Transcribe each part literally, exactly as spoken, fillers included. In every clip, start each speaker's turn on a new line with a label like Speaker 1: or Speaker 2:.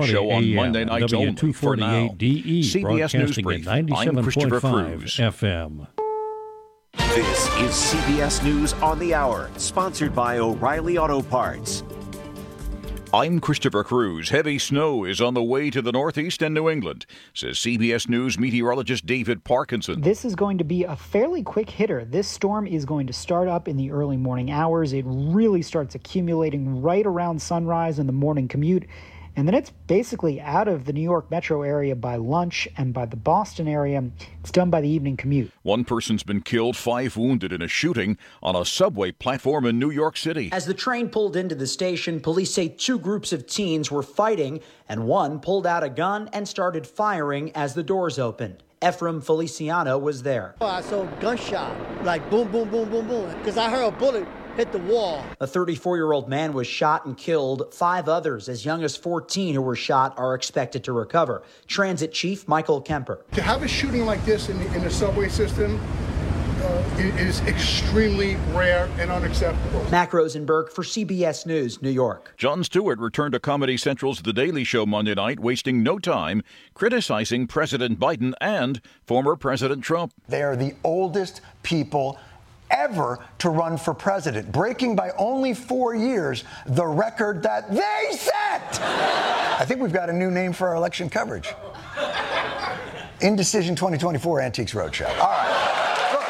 Speaker 1: the show on Monday nights only. For now,
Speaker 2: C B S News Brief. I'm Christopher Cruz.
Speaker 3: F M.
Speaker 4: This is C B S News on the Hour, sponsored by O'Reilly Auto Parts.
Speaker 1: I'm Christopher Cruz. Heavy snow is on the way to the Northeast and New England, says C B S News meteorologist David Parkinson.
Speaker 5: This is going to be a fairly quick hitter. This storm is going to start up in the early morning hours. It really starts accumulating right around sunrise in the morning commute. And then it's basically out of the New York metro area by lunch, and by the Boston area, it's done by the evening commute.
Speaker 1: One person's been killed, five wounded in a shooting on a subway platform in New York City.
Speaker 6: As the train pulled into the station, police say two groups of teens were fighting, and one pulled out a gun and started firing as the doors opened. Ephraim Feliciano was there.
Speaker 7: Oh, I saw a gunshot, like boom, boom, boom, boom, boom, because I heard a bullet hit the wall.
Speaker 6: A thirty-four-year-old man was shot and killed. Five others, as young as fourteen, who were shot are expected to recover. Transit Chief Michael Kemper.
Speaker 8: To have a shooting like this in the, in the subway system uh, is extremely rare and unacceptable.
Speaker 6: Mac Rosenberg for C B S News, New York.
Speaker 1: Jon Stewart returned to Comedy Central's The Daily Show Monday night, wasting no time criticizing President Biden and former President Trump.
Speaker 9: They are the oldest people ever to run for president, breaking by only four years the record that they set. I think we've got a new name for our election coverage. Indecision twenty twenty-four Antiques Roadshow. All right.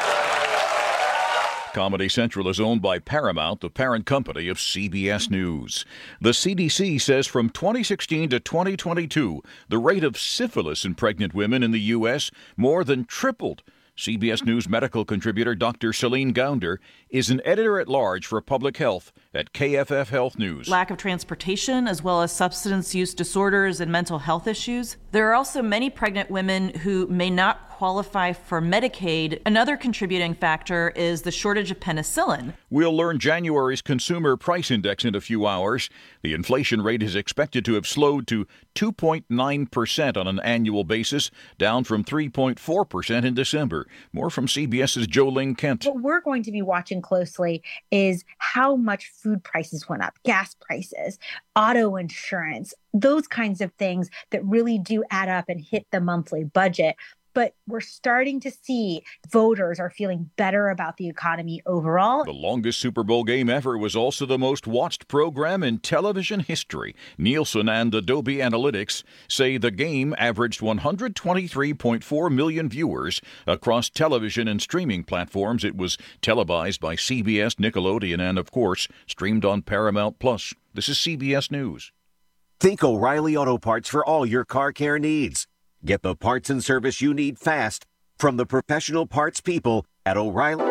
Speaker 1: Comedy Central is owned by Paramount, the parent company of C B S News. The C D C says from twenty sixteen to twenty twenty-two, the rate of syphilis in pregnant women in the U S more than tripled. C B S News medical contributor Doctor Celine Gounder is an editor-at-large for public health at K F F Health News.
Speaker 10: Lack of transportation, as well as substance use disorders and mental health issues. There are also many pregnant women who may not qualify for Medicaid. Another contributing factor is the shortage of penicillin.
Speaker 1: We'll learn January's consumer price index in a few hours. The inflation rate is expected to have slowed to two point nine percent on an annual basis, down from three point four percent in December. More from CBS's Jolene Kent.
Speaker 11: What we're going to be watching closely is how much food prices went up, gas prices, auto insurance, those kinds of things that really do add up and hit the monthly budget. But we're starting to see voters are feeling better about the economy overall.
Speaker 1: The longest Super Bowl game ever was also the most watched program in television history. Nielsen and Adobe Analytics say the game averaged one hundred twenty-three point four million viewers across television and streaming platforms. It was televised by C B S, Nickelodeon, and, of course, streamed on Paramount Plus. This is C B S News.
Speaker 4: Think O'Reilly Auto Parts for all your car care needs. Get the parts and service you need fast from the professional parts people at O'Reilly.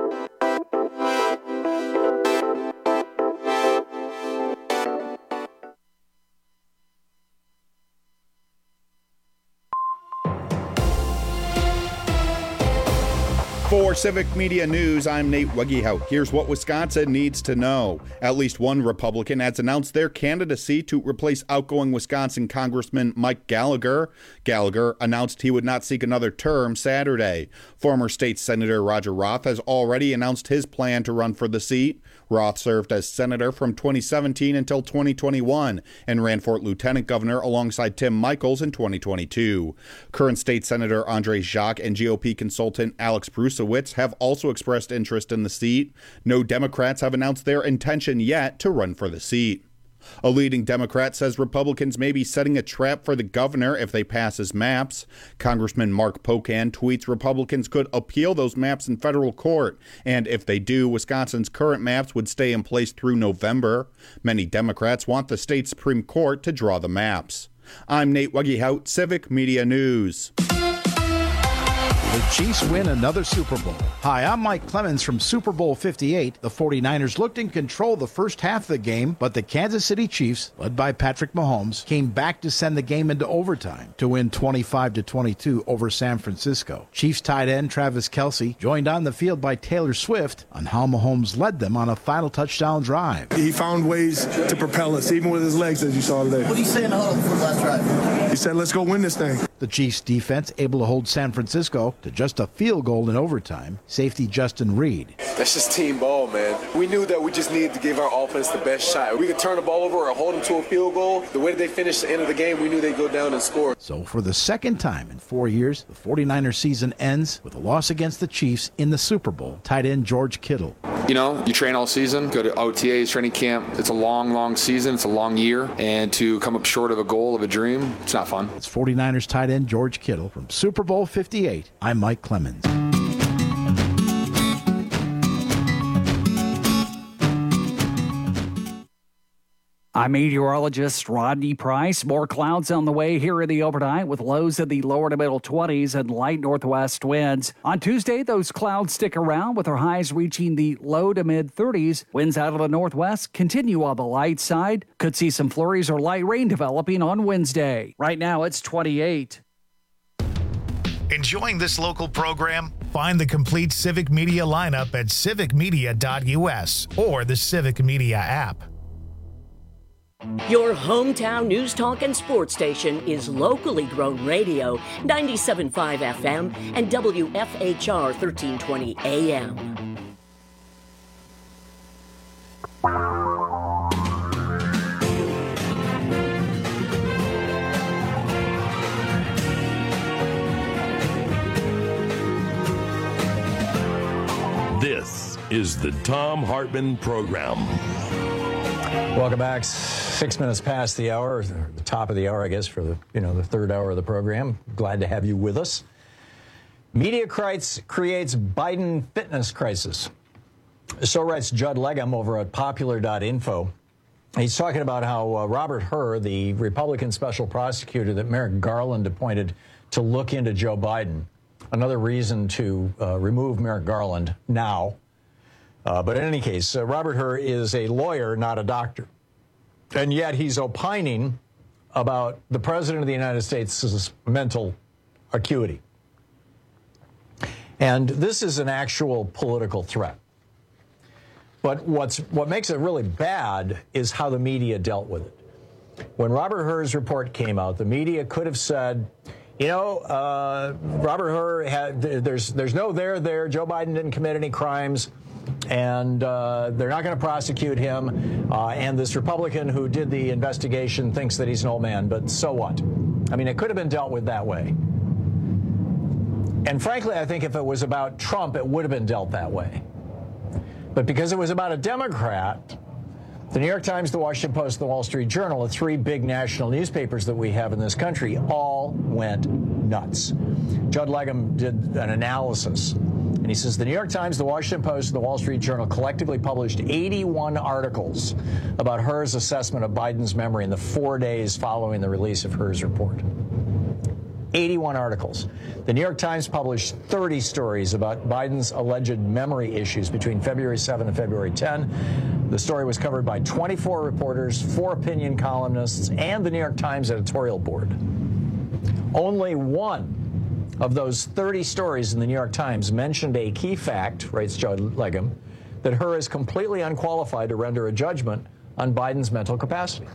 Speaker 12: For Civic Media News, I'm Nate Weggehout. Here's what Wisconsin needs to know. At least one Republican has announced their candidacy to replace outgoing Wisconsin Congressman Mike Gallagher. Gallagher announced he would not seek another term Saturday. Former State Senator Roger Roth has already announced his plan to run for the seat. Roth served as senator from twenty seventeen until twenty twenty-one and ran for lieutenant governor alongside Tim Michels in twenty twenty-two. Current State Senator Andre Jacques and G O P consultant Alex Brusewitz have also expressed interest in the seat. No Democrats have announced their intention yet to run for the seat. A leading Democrat says Republicans may be setting a trap for the governor if they pass his maps. Congressman Mark Pocan tweets Republicans could appeal those maps in federal court, and if they do, Wisconsin's current maps would stay in place through November. Many Democrats want the state Supreme Court to draw the maps. I'm Nate Weggehout, Civic Media News.
Speaker 13: The Chiefs win another Super Bowl. Hi, I'm Mike Clemens from Super Bowl fifty-eight. The forty-niners looked in control the first half of the game, but the Kansas City Chiefs, led by Patrick Mahomes, came back to send the game into overtime to win twenty-five to twenty-two over San Francisco. Chiefs tight end Travis Kelce joined on the field by Taylor Swift on how Mahomes led them on a final touchdown drive.
Speaker 14: He found ways to propel us, even with his legs, as you saw today.
Speaker 7: What did he say in the huddle before the last drive?
Speaker 14: He said, let's go win this thing.
Speaker 13: The Chiefs defense able to hold San Francisco to just a field goal in overtime. Safety Justin Reed.
Speaker 15: That's just team ball,
Speaker 3: man. We knew that we just needed to give our offense the best shot. We could turn the ball over or hold them to a field goal. The way that they finished the end of the game, we knew they'd go down and score.
Speaker 13: So for the second time in four years, the 49ers season ends with a loss against the Chiefs in the Super Bowl. Tight end George Kittle.
Speaker 15: You know, you train all season, go to O T As, training camp. It's a long, long season. It's a long year. And to come up short of a goal, of a dream, it's not fun.
Speaker 13: It's 49ers tight end George Kittle. From Super Bowl fifty-eight, I'm Mike Clemens.
Speaker 16: I'm meteorologist Rodney Price. More clouds on the way here in the overnight with lows in the lower to middle twenties and light northwest winds. On Tuesday, those clouds stick around with our highs reaching the low to mid thirties. Winds out of the northwest continue on the light side. Could see some flurries or light rain developing on Wednesday. Right now, it's twenty-eight.
Speaker 17: Enjoying this local program? Find the complete Civic Media lineup at civic media dot u s or the Civic Media app.
Speaker 18: Your hometown news, talk, and sports station is locally grown radio, ninety-seven point five F M and W F H R thirteen twenty A M.
Speaker 19: This is the Thom Hartmann Program.
Speaker 20: Welcome back. Six minutes past the hour, the top of the hour, I guess, for the you know the third hour of the program. Glad to have you with us. Media creates creates Biden fitness crisis. So writes Judd Legum over at popular dot info. He's talking about how uh, Robert Hur, the Republican special prosecutor that Merrick Garland appointed to look into Joe Biden, another reason to uh, remove Merrick Garland now. Uh, but in any case, uh, Robert Hur is a lawyer, not a doctor. And yet he's opining about the President of the United States' mental acuity. And this is an actual political threat. But what's, what makes it really bad is how the media dealt with it. When Robert Hur's report came out, the media could have said, you know, uh, Robert Hur, had, there's, there's no there there. Joe Biden didn't commit any crimes. And uh, they're not going to prosecute him. Uh, and this Republican who did the investigation thinks that he's an old man. But so what? I mean, it could have been dealt with that way. And frankly, I think if it was about Trump, it would have been dealt that way. But because it was about a Democrat, the New York Times, the Washington Post, the Wall Street Journal, the three big national newspapers that we have in this country, all went nuts. Judd Legum did an analysis. And he says the New York Times, the Washington Post, and the Wall Street Journal collectively published eighty-one articles about Hur's assessment of Biden's memory in the four days following the release of Hur's report. eighty-one articles. The New York Times published thirty stories about Biden's alleged memory issues between February seventh and February tenth. The story was covered by twenty-four reporters, four opinion columnists, and the New York Times editorial board. Only one of those thirty stories in the New York Times mentioned a key fact, writes Judd Legum, that Hur is completely unqualified to render a judgment on Biden's mental capacity.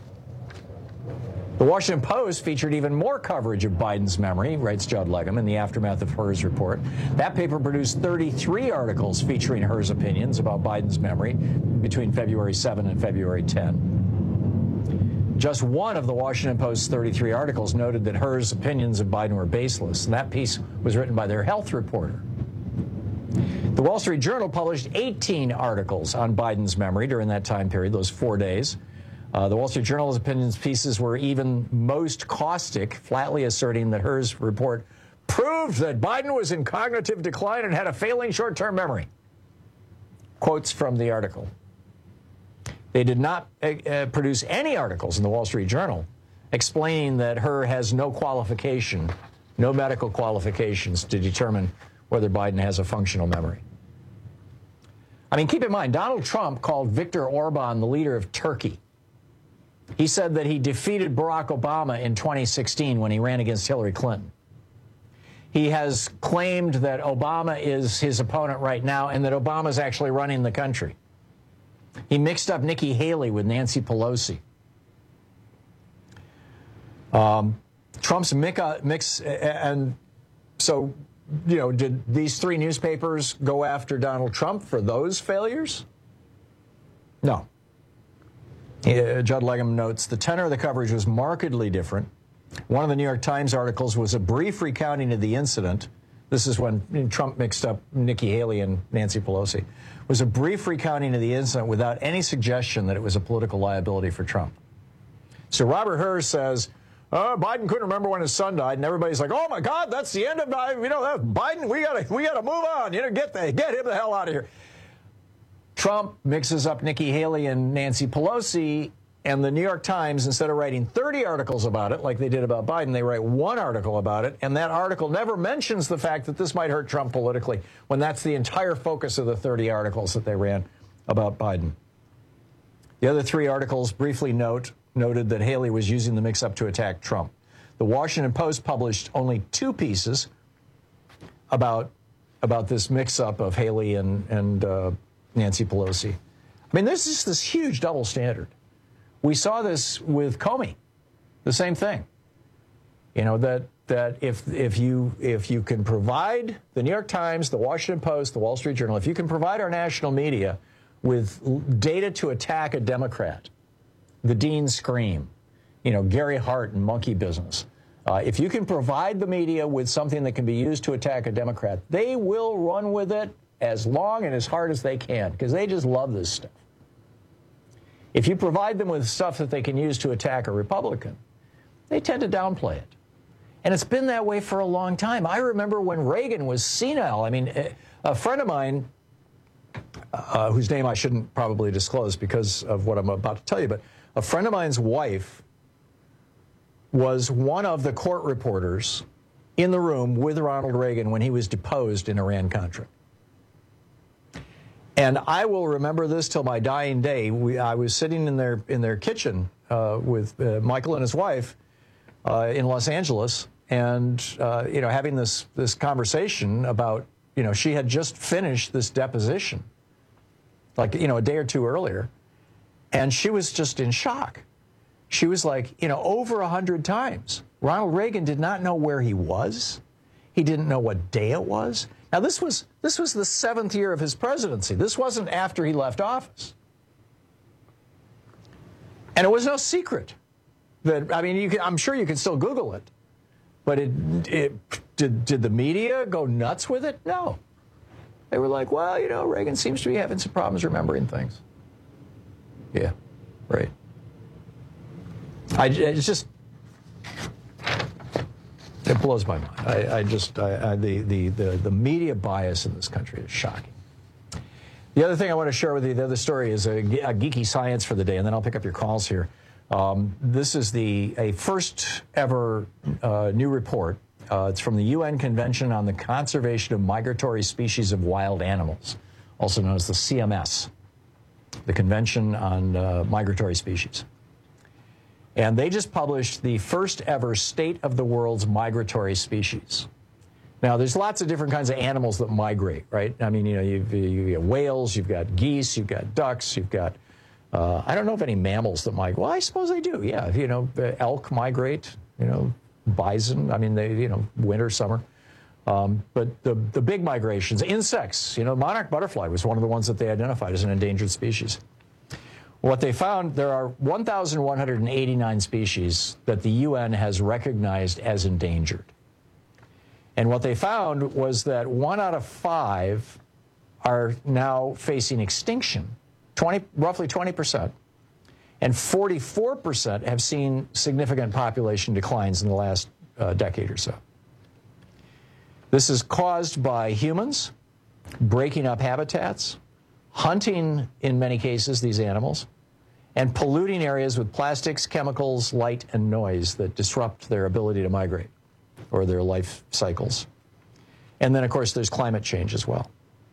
Speaker 20: The Washington Post featured even more coverage of Biden's memory, writes Judd Legum, in the aftermath of Hur's report. That paper produced thirty-three articles featuring Hur's opinions about Biden's memory between February seventh and February tenth. Just one of the Washington Post's thirty-three articles noted that Hur's opinions of Biden were baseless, and that piece was written by their health reporter. The Wall Street Journal published eighteen articles on Biden's memory during that time period, those four days. Uh, the Wall Street Journal's opinions pieces were even most caustic, flatly asserting that Hur's report proved that Biden was in cognitive decline and had a failing short-term memory. Quotes from the article. They did not uh, produce any articles in the Wall Street Journal explaining that Hur has no qualification, no medical qualifications to determine whether Biden has a functional memory. I mean, keep in mind, Donald Trump called Viktor Orban the leader of Turkey. He said that he defeated Barack Obama in twenty sixteen when he ran against Hillary Clinton. He has claimed that Obama is his opponent right now and that Obama is actually running the country. He mixed up Nikki Haley with Nancy Pelosi. Um, Trump's mix, and so you know, did these three newspapers go after Donald Trump for those failures? No. Uh, Judd Legum notes, the tenor of the coverage was markedly different. One of the New York Times articles was a brief recounting of the incident. This is when Trump mixed up Nikki Haley and Nancy Pelosi. It was a brief recounting of the incident without any suggestion that it was a political liability for Trump. So Robert Hur says, uh, Biden couldn't remember when his son died, and everybody's like, "Oh my God, that's the end of you know that Biden. We gotta we gotta move on. You know, get the get him the hell out of here." Trump mixes up Nikki Haley and Nancy Pelosi, and the New York Times, instead of writing thirty articles about it like they did about Biden, they write one article about it, and that article never mentions the fact that this might hurt Trump politically, when that's the entire focus of the thirty articles that they ran about Biden. The other three articles briefly note noted that Haley was using the mix-up to attack Trump. The Washington Post published only two pieces about about this mix-up of Haley and, and uh, Nancy Pelosi. I mean, there's just this huge double standard. We saw this with Comey, the same thing. You know, that that if if you if you can provide the New York Times, the Washington Post, the Wall Street Journal, if you can provide our national media with data to attack a Democrat, the Dean Scream, you know, Gary Hart and monkey business. Uh, if you can provide the media with something that can be used to attack a Democrat, they will run with it as long and as hard as they can, because they just love this stuff. If you provide them with stuff that they can use to attack a Republican, they tend to downplay it. And it's been that way for a long time. I remember when Reagan was senile. I mean, a friend of mine, uh, whose name I shouldn't probably disclose because of what I'm about to tell you, but a friend of mine's wife was one of the court reporters in the room with Ronald Reagan when he was deposed in Iran-Contra. And I will remember this till my dying day. We, I was sitting in their in their kitchen uh, with uh, Michael and his wife uh, in Los Angeles, and uh, you know, having this this conversation about, you know, she had just finished this deposition, like, you know, a day or two earlier, and she was just in shock. She was like, you know, over a hundred times, Ronald Reagan did not know where he was. He didn't know what day it was. Now, this was this was the seventh year of his presidency. This wasn't after he left office. And it was no secret that, I mean, you can, I'm sure you can still Google it, but it, it did, did the media go nuts with it? No. They were like, well, you know, Reagan seems to be having some problems remembering things. Yeah, right. I, it's just... It blows my mind. I, I just, I, I, the, the, the, the media bias in this country is shocking. The other thing I want to share with you, the other story, is a, a geeky science for the day, and then I'll pick up your calls here. Um, this is the a first ever uh, new report. Uh, it's from the U N Convention on the Conservation of Migratory Species of Wild Animals, also known as the C M S, the Convention on uh, Migratory Species. And they just published the first ever State of the World's Migratory Species. Now, there's lots of different kinds of animals that migrate, right? I mean, you know, you've, you've got whales, you've got geese, you've got ducks, you've got, uh, I don't know of any mammals that migrate. Well, I suppose they do, yeah. You know, elk migrate, you know, bison, I mean, they, you know, winter, summer. Um, but the, the big migrations, insects, you know, monarch butterfly was one of the ones that they identified as an endangered species. What they found, there are one thousand one hundred eighty-nine species that the U N has recognized as endangered. And what they found was that one out of five are now facing extinction, twenty, roughly twenty percent. And forty-four percent have seen significant population declines in the last uh, decade or so. This is caused by humans breaking up habitats, hunting, in many cases, these animals, and polluting areas with plastics, chemicals, light, and noise that disrupt their ability to migrate or their life cycles. And then, of course, there's climate change as well.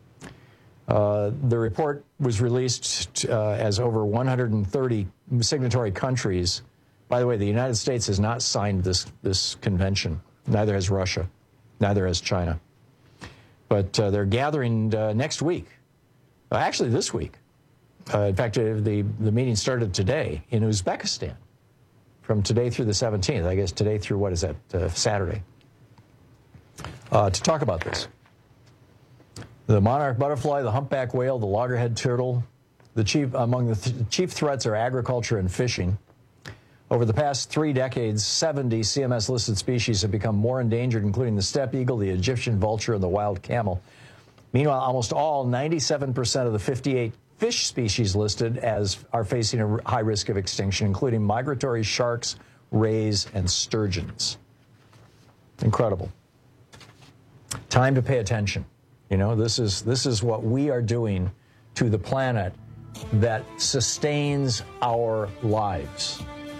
Speaker 20: Uh, the report was released uh, as over one hundred thirty signatory countries. By the way, the United States has not signed this, this convention. Neither has Russia. Neither has China. But uh, they're gathering uh, next week. Uh, actually, this week. Uh, in fact, uh, the, the meeting started today in Uzbekistan, from today through the seventeenth. I guess today through, what is that, uh, Saturday. uh, to talk about this. The monarch butterfly, the humpback whale, the loggerhead turtle. The chief among the th- chief threats are agriculture and fishing. Over the past three decades, seventy C M S-listed species have become more endangered, including the steppe eagle, the Egyptian vulture, and the wild camel. Meanwhile, almost all, ninety-seven percent of the fifty-eight fish species listed as are facing a high risk of extinction, including migratory sharks, rays, and sturgeons. Incredible. Time to pay attention. You know, this is this is what we are doing to the planet that sustains our lives.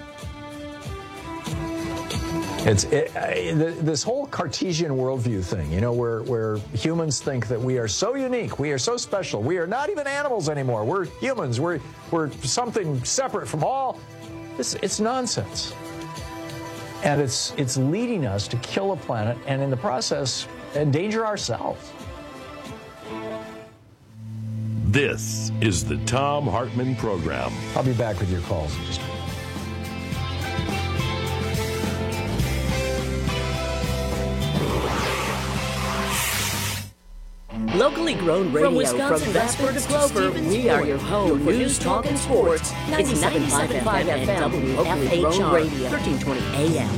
Speaker 20: It's it, uh, this whole Cartesian worldview thing, you know, where, where humans think that we are so unique, we are so special, we are not even animals anymore, we're humans, we're, we're something separate from all. It's, it's nonsense. And it's, it's leading us to kill a planet and in the process endanger ourselves.
Speaker 19: This is the Thom Hartmann Program.
Speaker 20: I'll be back with your calls in just a minute.
Speaker 18: Locally grown radio from Wisconsin, Vesper to Clover, we are your home for news, talk, and sports. It's ninety-seven point five F M, W F H R, thirteen twenty A M.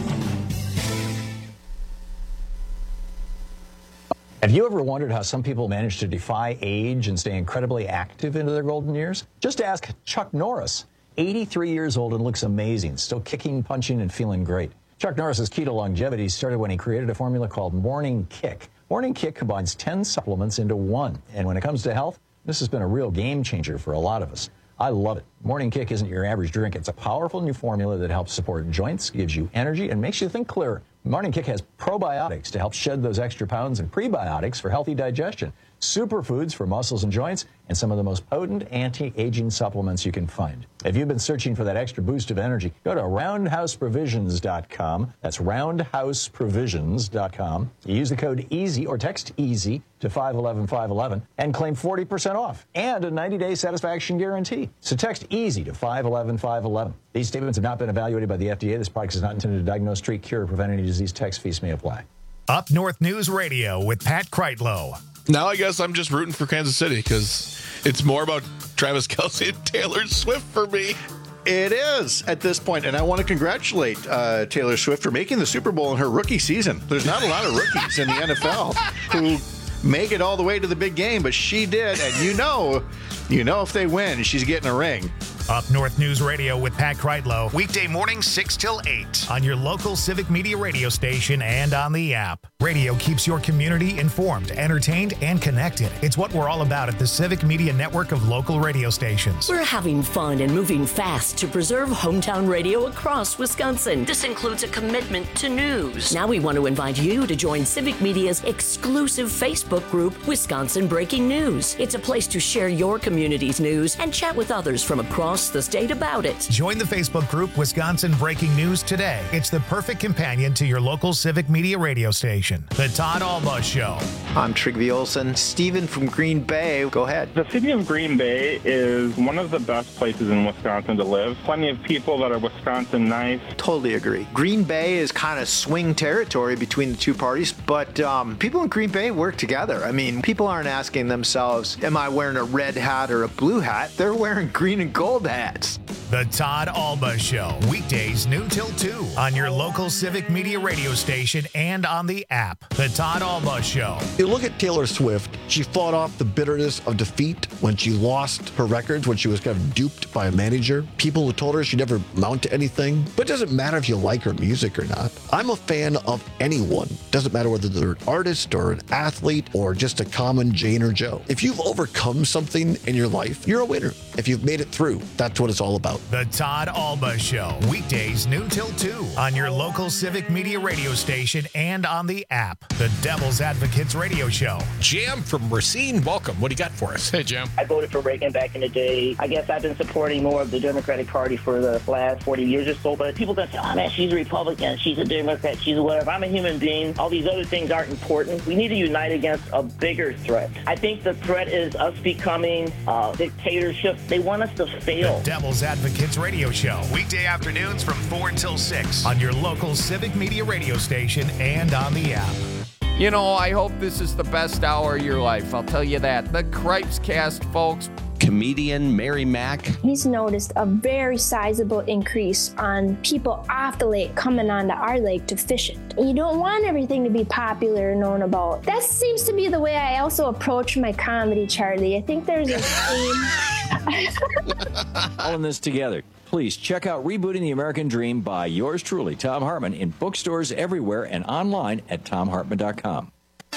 Speaker 20: Have you ever wondered how some people manage to defy age and stay incredibly active into their golden years? Just ask Chuck Norris, eighty-three years old and looks amazing, still kicking, punching, and feeling great. Chuck Norris's key to longevity started when he created a formula called Morning Kick. Morning Kick combines ten supplements into one. And when it comes to health, this has been a real game changer for a lot of us. I love it. Morning Kick isn't your average drink. It's a powerful new formula that helps support joints, gives you energy, and makes you think clearer. Morning Kick has probiotics to help shed those extra pounds and prebiotics for healthy digestion, superfoods for muscles and joints, and some of the most potent anti-aging supplements you can find. If you've been searching for that extra boost of energy, go to roundhouse provisions dot com. That's roundhouse provisions dot com. You use the code EASY or text EASY to five one one five one one and claim forty percent off and a ninety-day satisfaction guarantee. So text EASY to five one one five one one. These statements have not been evaluated by the F D A. This product is not intended to diagnose, treat, cure, or prevent any disease. Text fees may apply.
Speaker 17: Up North News Radio with Pat Kreitlow.
Speaker 21: Now I guess I'm just rooting for Kansas City because it's more about Travis Kelce and Taylor Swift for me.
Speaker 22: It is at this point, and I want to congratulate uh, Taylor Swift for making the Super Bowl in her rookie season. There's not a lot of rookies in the N F L who make it all the way to the big game, but she did, and you know, you know if they win, she's getting a ring.
Speaker 17: Up North News Radio with Pat Kreitlow, weekday morning six till eight on your local Civic Media radio station and on the app. Radio keeps your community informed, entertained, and connected. It's what we're all about at the Civic Media network of local radio stations.
Speaker 18: We're having fun and moving fast to preserve hometown radio across Wisconsin. This includes a commitment to news. Now we want to invite you to join Civic Media's exclusive Facebook group, Wisconsin Breaking News. It's a place to share your community's news and chat with others from across the state about it.
Speaker 17: Join the Facebook group Wisconsin Breaking News today. It's the perfect companion to your local Civic Media radio station. The Todd Alba Show.
Speaker 23: I'm Trygve Olsen. Stephen from Green Bay. Go ahead.
Speaker 24: The city of Green Bay is one of the best places in Wisconsin to live. Plenty of people that are Wisconsin nice.
Speaker 23: Totally agree. Green Bay is kind of swing territory between the two parties, but um, people in Green Bay work together. I mean, people aren't asking themselves, am I wearing a red hat or a blue hat? They're wearing green and gold hats.
Speaker 17: The Todd Alba Show, weekdays noon till two on your local Civic Media radio station and on the app. The Todd Alba Show.
Speaker 25: You look at Taylor Swift, she fought off the bitterness of defeat when she lost her records, when she was kind of duped by a manager. People who told her she'd never amount to anything. But it doesn't matter if you like her music or not. I'm a fan of anyone. Doesn't matter whether they're an artist or an athlete or just a common Jane or Joe. If you've overcome something in your life, you're a winner. If you've made it through, that's what it's all about.
Speaker 17: The Todd Alba Show, weekdays noon till two on your local Civic Media radio station and on the app. The Devil's Advocates radio show.
Speaker 26: Jam from Racine, welcome. What do you got for us?
Speaker 27: Hey, Jam. I voted for Reagan back in the day. I guess I've been supporting more of the Democratic Party for the last forty years or so, but people that say, oh man, she's a Republican, she's a Democrat, she's a whatever. I'm a human being. All these other things aren't important. We need to unite against a bigger threat. I think the threat is us becoming uh, dictatorship. They want us to fail.
Speaker 17: The Devil's Advocates radio show, weekday afternoons from four until six on your local Civic Media radio station and on the app.
Speaker 2: You know, I hope this is the best hour of your life. I'll tell you that. The Cripes Cast, folks.
Speaker 5: Comedian Mary Mack.
Speaker 6: He's noticed a very sizable increase on people off the lake coming onto our lake to fish it. You don't want everything to be popular and known about. That seems to be the way I also approach my comedy, Charlie. I think there's a theme.
Speaker 8: All in this together. Please check out Rebooting the American Dream by yours truly, Thom Hartmann, in bookstores everywhere and online at thom hartmann dot com.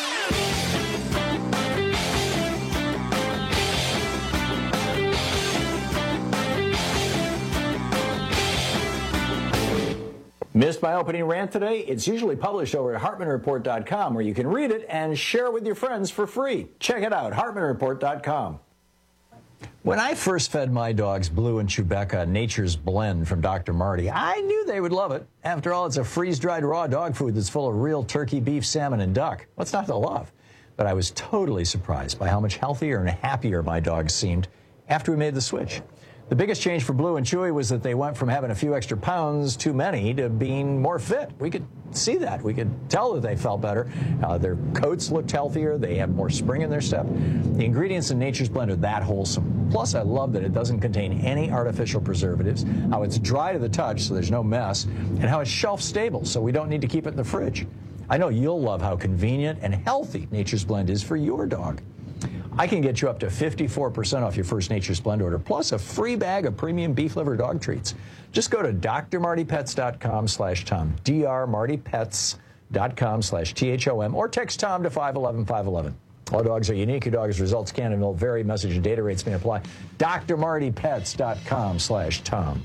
Speaker 8: Missed my opening rant today? It's usually published over at hartmann report dot com, where you can read it and share it with your friends for free. Check it out, hartmann report dot com. When I first fed my dogs Blue and Chewbacca Nature's Blend from Doctor Marty, I knew they would love it. After all, it's a freeze-dried raw dog food that's full of real turkey, beef, salmon, and duck. What's not to love? But I was totally surprised by how much healthier and happier my dogs seemed after we made the switch. The biggest change for Blue and Chewy was that they went from having a few extra pounds too many to being more fit. We could see that. We could tell that they felt better. Uh, their coats looked healthier. They had more spring in their step. The ingredients in Nature's Blend are that wholesome. Plus, I love that it doesn't contain any artificial preservatives, how it's dry to the touch so there's no mess, and how it's shelf stable so we don't need to keep it in the fridge. I know you'll love how convenient and healthy Nature's Blend is for your dog. I can get you up to fifty-four percent off your first Nature's Blend order, plus a free bag of premium beef liver dog treats. Just go to d r marty pets dot com slash Tom, d r marty pets dot com slash T H O M, or text Tom to five one one five one one. All dogs are unique. Your dog's results can and will vary. Message and data rates may apply. d r marty pets dot com slash Tom.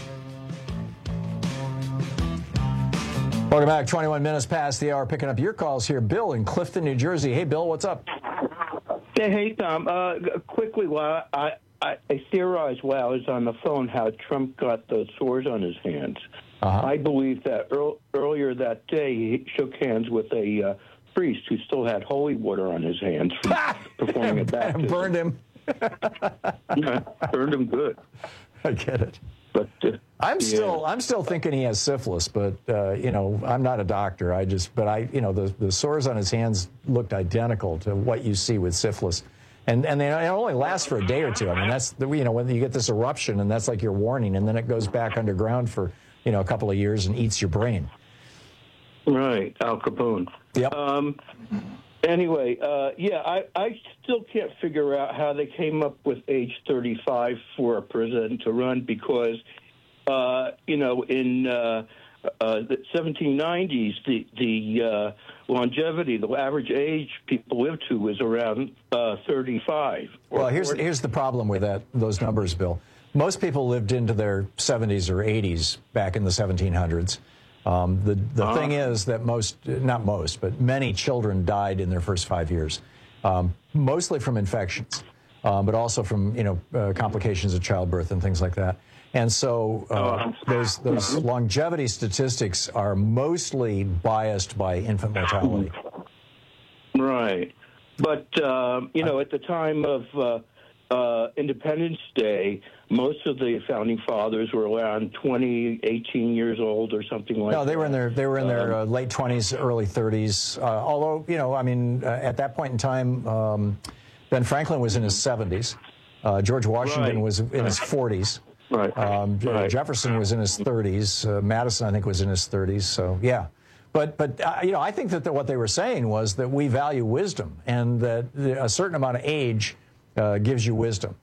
Speaker 8: Welcome back. twenty-one minutes past the hour. Picking up your calls here. Bill in Clifton, New Jersey. Hey, Bill, what's up?
Speaker 9: Hey, hey Tom. Uh, quickly, while I, I, I theorized while I was on the phone how Trump got the sores on his hands. Uh-huh. I believe that earl, earlier that day he shook hands with a uh, priest who still had holy water on his hands from performing a baptism.
Speaker 8: Burned him.
Speaker 9: Yeah, burned him good.
Speaker 8: I get it.
Speaker 9: But uh,
Speaker 8: I'm
Speaker 9: yeah.
Speaker 8: still, I'm still thinking he has syphilis, but uh, you know, I'm not a doctor. I just, but I, you know, the the sores on his hands looked identical to what you see with syphilis, and and they it only lasts for a day or two. I mean, that's the, you know, when you get this eruption, and that's like your warning, and then it goes back underground for you know a couple of years and eats your brain.
Speaker 9: Right, Al Capone.
Speaker 8: Yep.
Speaker 9: Um, anyway, uh, yeah, I, I still can't figure out how they came up with age thirty-five for a president to run because, uh, you know, in uh, uh, the seventeen nineties, the, the uh, longevity, the average age people lived to was around uh, thirty-five.
Speaker 8: Well, here's here's the problem with that those numbers, Bill. Most people lived into their seventies or eighties back in the seventeen hundreds. Um, the the uh, thing is that most, not most, but many children died in their first five years, um, mostly from infections, um, but also from, you know, uh, complications of childbirth and things like that. And so uh, those, those longevity statistics are mostly biased by infant mortality.
Speaker 9: Right. But, uh, you know, at the time of uh, uh, Independence Day, most of the founding fathers were around twenty, eighteen years old or something like that.
Speaker 8: No, they were in their they were in their uh, late twenties, early thirties. Uh, although, you know, I mean, uh, at that point in time, um, Ben Franklin was in his seventies. Uh, George Washington
Speaker 9: right.
Speaker 8: was in his forties.
Speaker 9: Right.
Speaker 8: Um,
Speaker 9: right.
Speaker 8: Jefferson was in his thirties. Uh, Madison, I think, was in his thirties. So, yeah. But, but uh, you know, I think that the, what they were saying was that we value wisdom and that a certain amount of age uh, gives you wisdom.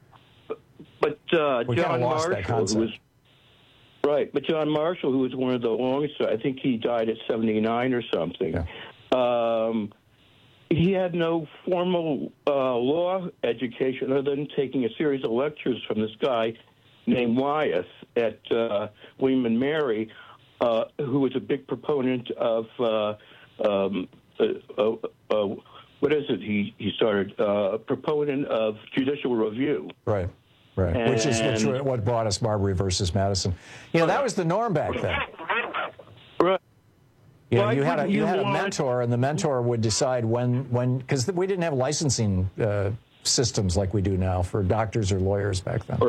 Speaker 9: But uh,
Speaker 8: we
Speaker 9: John
Speaker 8: lost that
Speaker 9: Marshall, who was right, but John Marshall, who was one of the longest, I think he died at seventy-nine or something.
Speaker 8: Yeah.
Speaker 9: Um, he had no formal uh, law education other than taking a series of lectures from this guy named Wyeth at uh, William and Mary, uh, who was a big proponent of uh, um, uh, uh, uh, what is it? He he started uh, proponent of judicial review.
Speaker 8: Right. Right, and which is which, what brought us Marbury versus Madison. You know, that was the norm back then.
Speaker 9: Right.
Speaker 8: You know,
Speaker 9: Why
Speaker 8: you had a you,
Speaker 9: you
Speaker 8: had
Speaker 9: want...
Speaker 8: a mentor, and the mentor would decide when when because we didn't have licensing uh, systems like we do now for doctors or lawyers back then.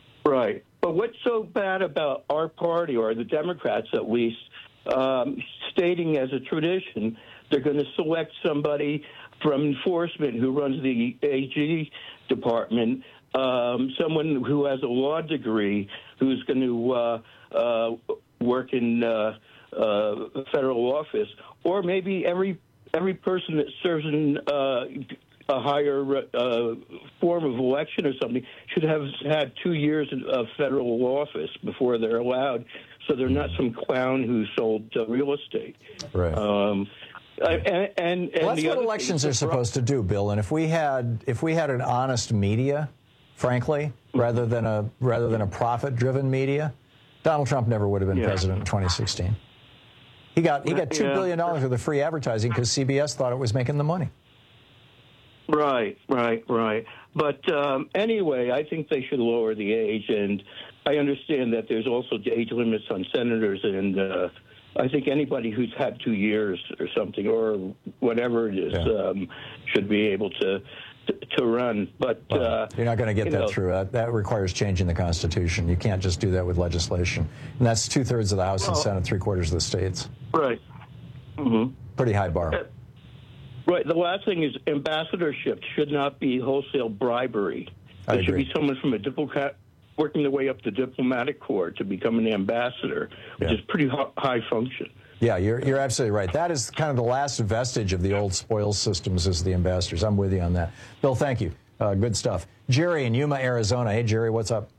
Speaker 9: Right. But what's so bad about our party, or the Democrats at least, um, stating as a tradition they're going to select somebody from enforcement who runs the A G department, um, someone who has a law degree who's going to uh, uh, work in uh, uh, federal office, or maybe every every person that serves in uh, a higher uh, form of election or something should have had two years of federal office before they're allowed, so they're not some clown who sold uh, real estate.
Speaker 20: Right.
Speaker 9: Um, and, and, and
Speaker 20: well, that's
Speaker 9: the
Speaker 20: what
Speaker 9: other
Speaker 20: elections
Speaker 9: thing-
Speaker 20: are supposed to do, Bill. And if we had if we had an honest media, frankly, rather than a rather than a profit-driven media, Donald Trump never would have been
Speaker 9: Yeah.
Speaker 20: president in twenty sixteen. He got he got two
Speaker 9: Yeah.
Speaker 20: billion dollars worth of free advertising because C B S thought it was making the money.
Speaker 9: Right, right, right. But um, anyway, I think they should lower the age, and I understand that there's also age limits on senators, and uh, I think anybody who's had two years or something, or whatever it is,
Speaker 20: Yeah.
Speaker 9: um, should be able to to, to run. But uh,
Speaker 20: You're not going to get
Speaker 9: you
Speaker 20: that
Speaker 9: know,
Speaker 20: through. That, that requires changing the Constitution. You can't just do that with legislation. And that's two-thirds of the House and
Speaker 9: Well-
Speaker 20: Senate, three-quarters of the states.
Speaker 9: Right. Mm-hmm.
Speaker 20: Pretty high bar.
Speaker 9: Right. The last thing is ambassadorship should not be wholesale bribery.
Speaker 20: I
Speaker 9: It should
Speaker 20: agree.
Speaker 9: be someone from a diplomat working their way up the diplomatic corps to become an ambassador, which
Speaker 20: Yeah.
Speaker 9: is pretty hi- high function.
Speaker 20: Yeah, you're you're absolutely right. That is kind of the last vestige of the old spoils systems is the ambassadors. I'm with you on that. Bill, thank you. Uh, good stuff. Jerry in Yuma, Arizona. Hey, Jerry, what's up?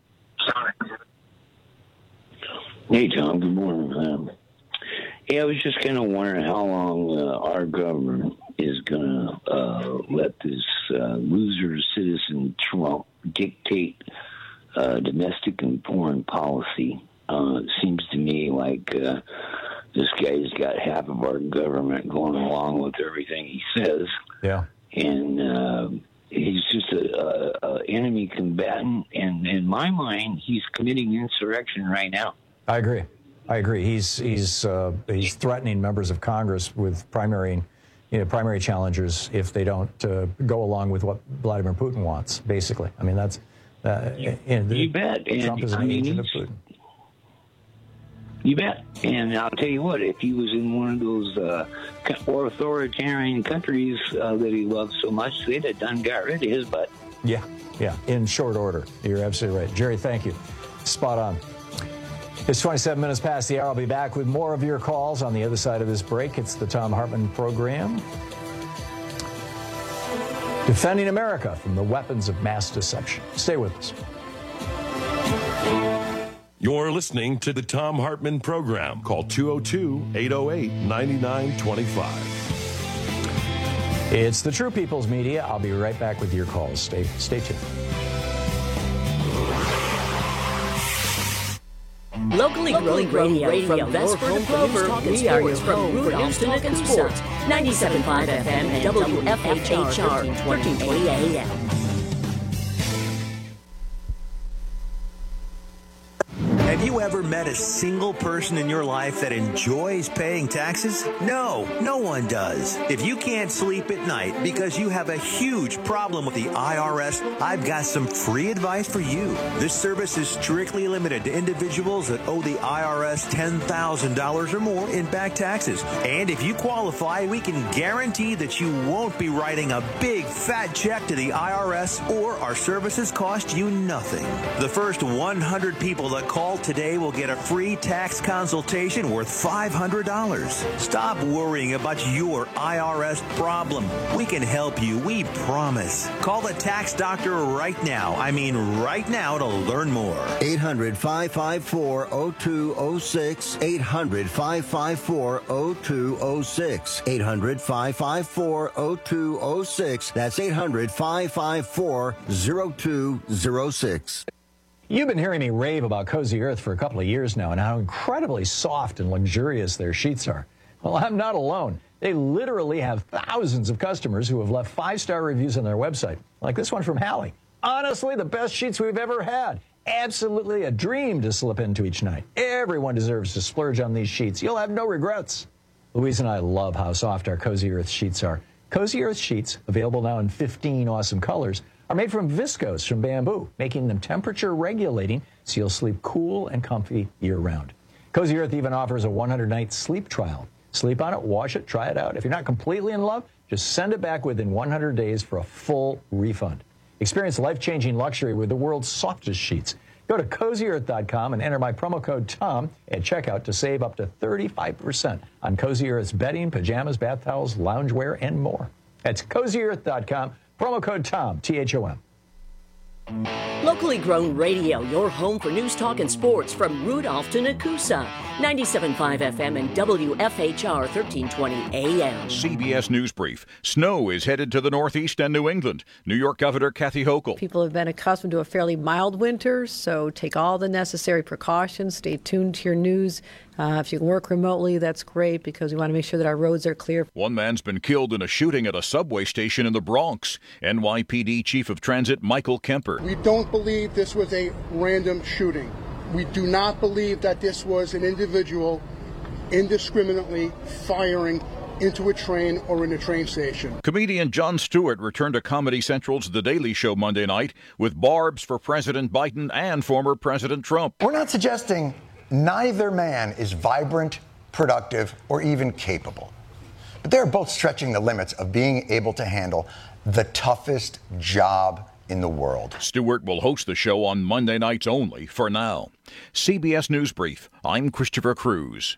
Speaker 1: Hey, Tom. Good morning. Um, yeah, I was just kind of wondering how long uh, our government is going to uh, let this uh, loser citizen Trump dictate uh, domestic and foreign policy. Uh, it seems to me like uh, this guy's got half of our government going along with everything he says.
Speaker 20: Yeah.
Speaker 1: And uh, he's just a, a, a enemy combatant. And in my mind, he's committing insurrection right now.
Speaker 20: I agree. I agree. He's he's uh, he's threatening members of Congress with primary, you know, primary challengers if they don't uh, go along with what Vladimir Putin wants. Basically, I mean that's uh, and
Speaker 1: You bet.
Speaker 20: Trump
Speaker 1: And,
Speaker 20: is an
Speaker 1: I mean,
Speaker 20: agent of
Speaker 1: he's-
Speaker 20: Putin.
Speaker 1: You bet. And I'll tell you what, if he was in one of those uh, authoritarian countries uh, that he loves so much, they'd have done got rid of his butt.
Speaker 20: Yeah, yeah, in short order. You're absolutely right. Jerry, thank you. Spot on. It's twenty-seven minutes past the hour. I'll be back with more of your calls on the other side of this break. It's the Tom Hartman Program. Defending America from the weapons of mass deception. Stay with us.
Speaker 19: You're listening to the Tom Hartman Program. Call two oh two, eight oh eight, nine nine two five.
Speaker 20: It's the True People's Media. I'll be right back with your calls. Stay, stay tuned.
Speaker 18: Locally grown radio, radio from Vesper to Clover, we are your home for news, talk, and sports. ninety-seven point five F M and W F H R, thirteen twenty A M.
Speaker 4: Have you ever met a single person in your life that enjoys paying taxes? No, no one does. If you can't sleep at night because you have a huge problem with the I R S, I've got some free advice for you. This service is strictly limited to individuals that owe the I R S ten thousand dollars or more in back taxes. And if you qualify, we can guarantee that you won't be writing a big fat check to the I R S, or our services cost you nothing. The first one hundred people that call today will get a free tax consultation worth five hundred dollars. Stop worrying about your I R S problem. We can help you, we promise. Call the tax doctor right now. I mean right now to learn more.
Speaker 7: eight hundred, five five four, oh two oh six. eight hundred, five five four, oh two oh six. eight hundred, five five four, oh two oh six. That's eight hundred, five five four, oh two oh six.
Speaker 20: You've been hearing me rave about Cozy Earth for a couple of years now and how incredibly soft and luxurious their sheets are. Well, I'm not alone. They literally have thousands of customers who have left five-star reviews on their website, like this one from Hallie. Honestly, the best sheets we've ever had. Absolutely a dream to slip into each night. Everyone deserves to splurge on these sheets. You'll have no regrets. Louise and I love how soft our Cozy Earth sheets are. Cozy Earth sheets, available now in fifteen awesome colors, are made from viscose from bamboo, making them temperature regulating so you'll sleep cool and comfy year-round. Cozy Earth even offers a one hundred night sleep trial. Sleep on it, wash it, try it out. If you're not completely in love, just send it back within one hundred days for a full refund. Experience life-changing luxury with the world's softest sheets. Go to cozy earth dot com and enter my promo code TOM at checkout to save up to thirty-five percent on Cozy Earth's bedding, pajamas, bath towels, loungewear, and more. That's cozy earth dot com, promo code TOM, T H O M.
Speaker 18: Locally grown radio, your home for news, talk, and sports from Rudolph to Nakusa. ninety-seven point five F M and W F H R thirteen twenty A M.
Speaker 3: C B S News Brief. Snow is headed to the Northeast and New England. New York Governor Kathy Hochul.
Speaker 10: People have been accustomed to a fairly mild winter, so take all the necessary precautions. Stay tuned to your news. Uh, if you can work remotely, that's great because we want to make sure that our roads are clear.
Speaker 3: One man's been killed in a shooting at a subway station in the Bronx. N Y P D Chief of Transit Michael Kemper.
Speaker 11: We don't believe this was a random shooting. We do not believe that this was an individual indiscriminately firing into a train or in a train station.
Speaker 3: Comedian Jon Stewart returned to Comedy Central's The Daily Show Monday night with barbs for President Biden and former President Trump.
Speaker 12: We're not suggesting neither man is vibrant, productive, or even capable. But they're both stretching the limits of being able to handle the toughest job in the world.
Speaker 3: Stewart will host the show on Monday nights only for now. C B S News Brief. I'm Christopher Cruz.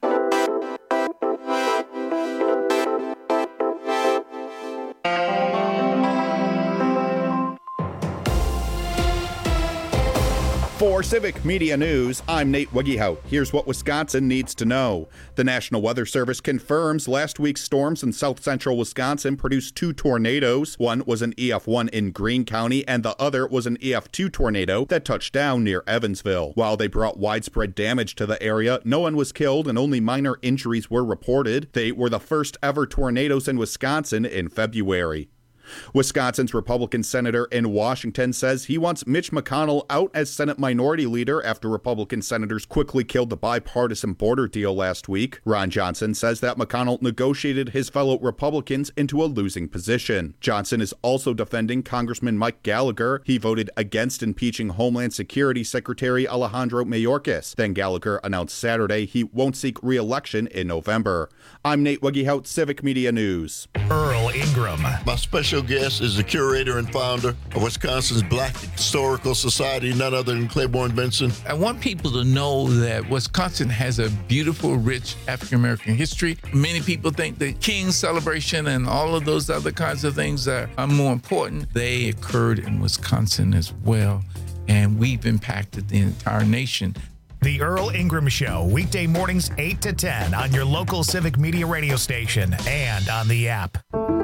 Speaker 13: For Civic Media News, I'm Nate Wiggyhout. Here's what Wisconsin needs to know. The National Weather Service confirms last week's storms in south central Wisconsin produced two tornadoes. One was an E F one in Greene County, and the other was an E F two tornado that touched down near Evansville. While they brought widespread damage to the area, no one was killed and only minor injuries were reported. They were the first ever tornadoes in Wisconsin in February. Wisconsin's Republican senator in Washington says he wants Mitch McConnell out as Senate Minority Leader after Republican senators quickly killed the bipartisan border deal last week. Ron Johnson says that McConnell negotiated his fellow Republicans into a losing position. Johnson is also defending Congressman Mike Gallagher. He voted against impeaching Homeland Security Secretary Alejandro Mayorkas. Then Gallagher announced Saturday he won't seek re-election in November. I'm Nate Wiggyhout, Civic Media News.
Speaker 21: Earl Ingram.
Speaker 14: My special guest is the curator and founder of Wisconsin's Black Historical Society, none other than Claiborne Benson.
Speaker 15: I want people to know that Wisconsin has a beautiful, rich African-American history. Many people think the King's celebration and all of those other kinds of things are, are more important. They occurred in Wisconsin as well, and we've impacted the entire nation.
Speaker 17: The Earl Ingram Show, weekday mornings eight to ten on your local Civic Media radio station and on the app.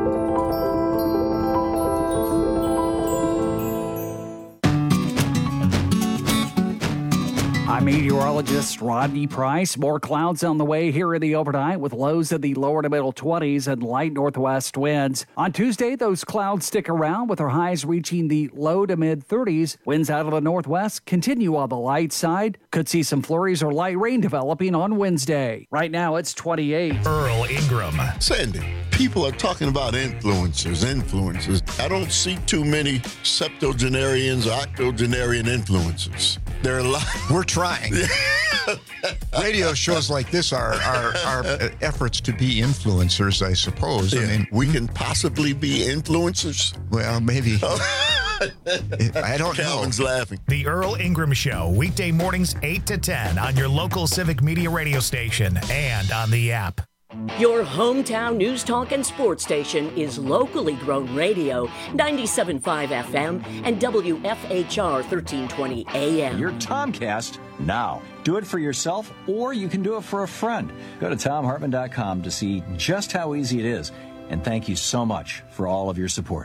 Speaker 16: I'm meteorologist Rodney Price. More clouds on the way here in the overnight with lows in the lower to middle twenties and light northwest winds. On Tuesday, those clouds stick around with our highs reaching the low to mid thirties. Winds out of the northwest continue on the light side. Could see some flurries or light rain developing on Wednesday. Right now, it's twenty-eight.
Speaker 17: Earl Ingram.
Speaker 14: Sandy, people are talking about influencers, influencers. I don't see too many septuagenarians or octogenarian influencers. There are a lot.
Speaker 28: We're trying. Radio shows like this are, are, are efforts to be influencers, I suppose.
Speaker 14: Yeah.
Speaker 28: I mean,
Speaker 14: we can possibly be influencers.
Speaker 28: Well, maybe. I don't
Speaker 14: Calvin's
Speaker 28: know.
Speaker 14: laughing.
Speaker 17: The Earl Ingram Show, weekday mornings eight to ten on your local Civic Media radio station and on the app.
Speaker 18: Your hometown news, talk, and sports station is locally grown radio, ninety-seven point five F M and W F H R thirteen twenty A M.
Speaker 8: Your Tomcast now. Do it for yourself, or you can do it for a friend. Go to tom hartman dot com to see just how easy it is. And thank you so much for all of your support.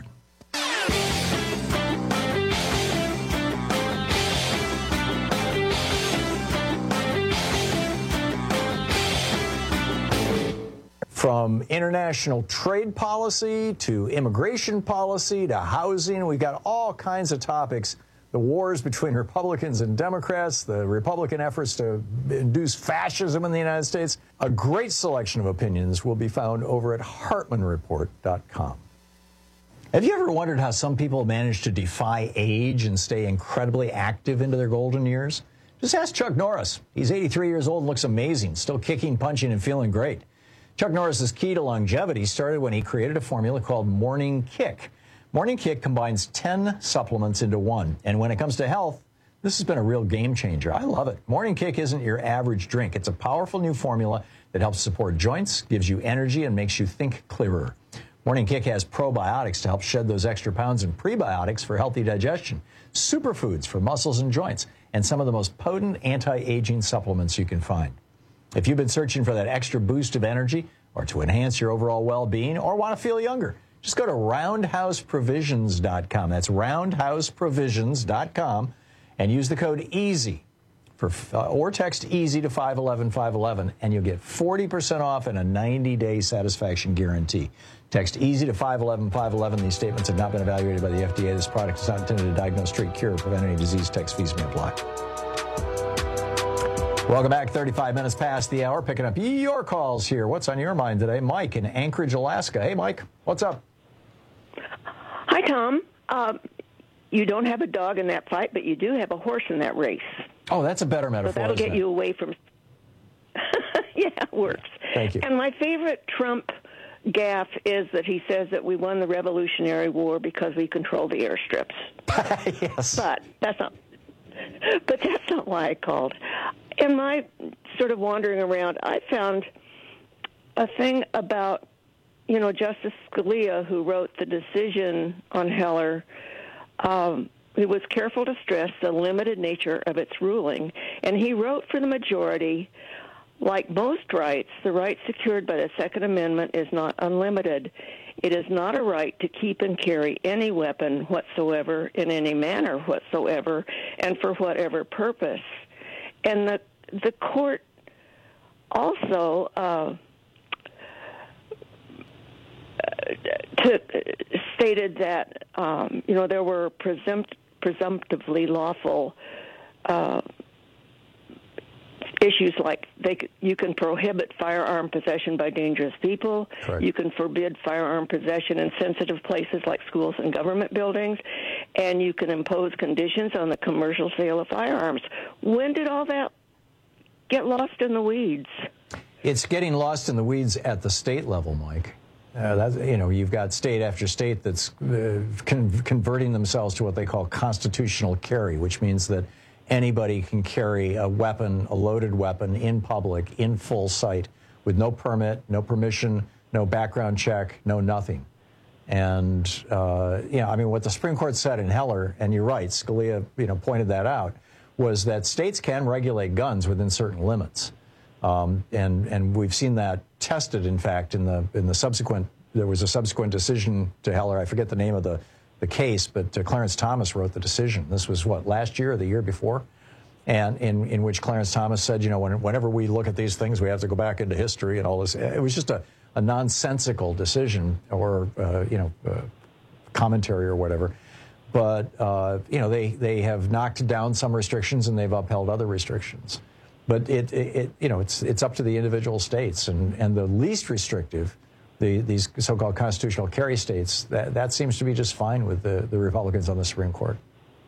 Speaker 20: From international trade policy to immigration policy to housing, we've got all kinds of topics. The wars between Republicans and Democrats, the Republican efforts to induce fascism in the United States. A great selection of opinions will be found over at hartman report dot com. Have you ever wondered how some people manage to defy age and stay incredibly active into their golden years? Just ask Chuck Norris. He's eighty-three years old and looks amazing, still kicking, punching, and feeling great. Chuck Norris's key to longevity started when he created a formula called Morning Kick. Morning Kick combines ten supplements into one. And when it comes to health, this has been a real game changer. I love it. Morning Kick isn't your average drink. It's a powerful new formula that helps support joints, gives you energy, and makes you think clearer. Morning Kick has probiotics to help shed those extra pounds and prebiotics for healthy digestion, superfoods for muscles and joints, and some of the most potent anti-aging supplements you can find. If you've been searching for that extra boost of energy or to enhance your overall well-being or want to feel younger, just go to roundhouse provisions dot com. That's roundhouse provisions dot com and use the code EASY for, uh, or text EASY to five one one five one one and you'll get forty percent off and a ninety day satisfaction guarantee. Text EASY to five one one five one one. These statements have not been evaluated by the F D A. This product is not intended to diagnose, treat, cure, or prevent any disease. Text fees may apply. Welcome back. thirty-five minutes past the hour. Picking up your calls here. What's on your mind today? Mike in Anchorage, Alaska. Hey, Mike. What's up?
Speaker 2: Hi, Tom. Um, you don't have a dog in that fight, but you do have a horse in that race.
Speaker 20: Oh, that's a better metaphor.
Speaker 2: So that'll get
Speaker 20: isn't
Speaker 2: you
Speaker 20: it?
Speaker 2: away from... Yeah, it works.
Speaker 20: Thank you.
Speaker 2: And my favorite Trump gaffe is that he says that we won the Revolutionary War because we controlled the airstrips.
Speaker 20: Yes.
Speaker 2: But that's not... But that's not why I called. In my sort of wandering around, I found a thing about, you know, Justice Scalia, who wrote the decision on Heller. Um, he was careful to stress the limited nature of its ruling, and he wrote for the majority, like most rights, the right secured by the Second Amendment is not unlimited. It is not a right to keep and carry any weapon whatsoever in any manner whatsoever and for whatever purpose. And the the court also uh, to, stated that um, you know there were presumpt, presumptively lawful uh, issues like they could, you can prohibit firearm possession by dangerous people.
Speaker 20: Correct.
Speaker 2: You can forbid firearm possession in sensitive places like schools and government buildings, and you can impose conditions on the commercial sale of firearms. When did all that get lost in the weeds?
Speaker 20: It's getting lost in the weeds at the state level, Mike. Uh, that's, you know, you've got state after state that's uh, con- converting themselves to what they call constitutional carry, which means that anybody can carry a weapon, a loaded weapon, in public, in full sight, with no permit, no permission, no background check, no nothing. And, uh, you know, I mean, what the Supreme Court said in Heller, and you're right, Scalia, you know, pointed that out, was that states can regulate guns within certain limits. Um, and, and we've seen that tested, in fact, in the, in the subsequent, there was a subsequent decision to Heller. I forget the name of the the case, but uh, Clarence Thomas wrote the decision. This was, what, last year or the year before? And in, in which Clarence Thomas said, you know, when, whenever we look at these things, we have to go back into history and all this. It was just a, a nonsensical decision or, uh, you know, uh, commentary or whatever. But, uh, you know, they, they have knocked down some restrictions and they've upheld other restrictions. But, it, it, it you know, it's, it's up to the individual states. And, and the least restrictive, The, these so-called constitutional carry states, that, that seems to be just fine with the, the Republicans on the Supreme Court.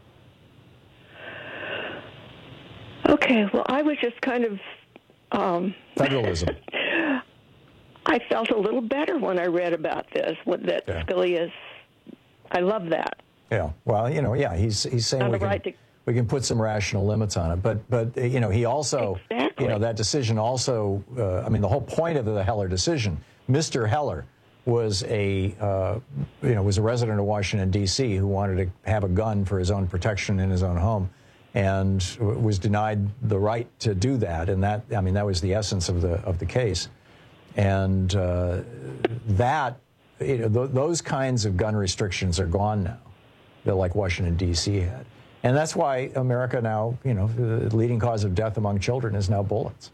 Speaker 2: Okay, well, I was just kind of... Um,
Speaker 20: Federalism.
Speaker 2: I felt a little better when I read about this, what, that
Speaker 20: Yeah.
Speaker 2: Scalia's... I love that.
Speaker 20: Yeah, well, you know, yeah, he's he's saying
Speaker 2: On
Speaker 20: we
Speaker 2: the
Speaker 20: can,
Speaker 2: right to-
Speaker 20: we can put some rational limits on it. But, but uh, you know, he also,
Speaker 2: Exactly.
Speaker 20: you know, that decision also, uh, I mean, the whole point of the Heller decision, Mister Heller was a, uh, you know, was a resident of Washington, D C who wanted to have a gun for his own protection in his own home and w- was denied the right to do that. And that, I mean, that was the essence of the, of the case. And uh, that, you know, th- those kinds of gun restrictions are gone now, that like Washington, D C had. And that's why America now, you know, the leading cause of death among children is now bullets.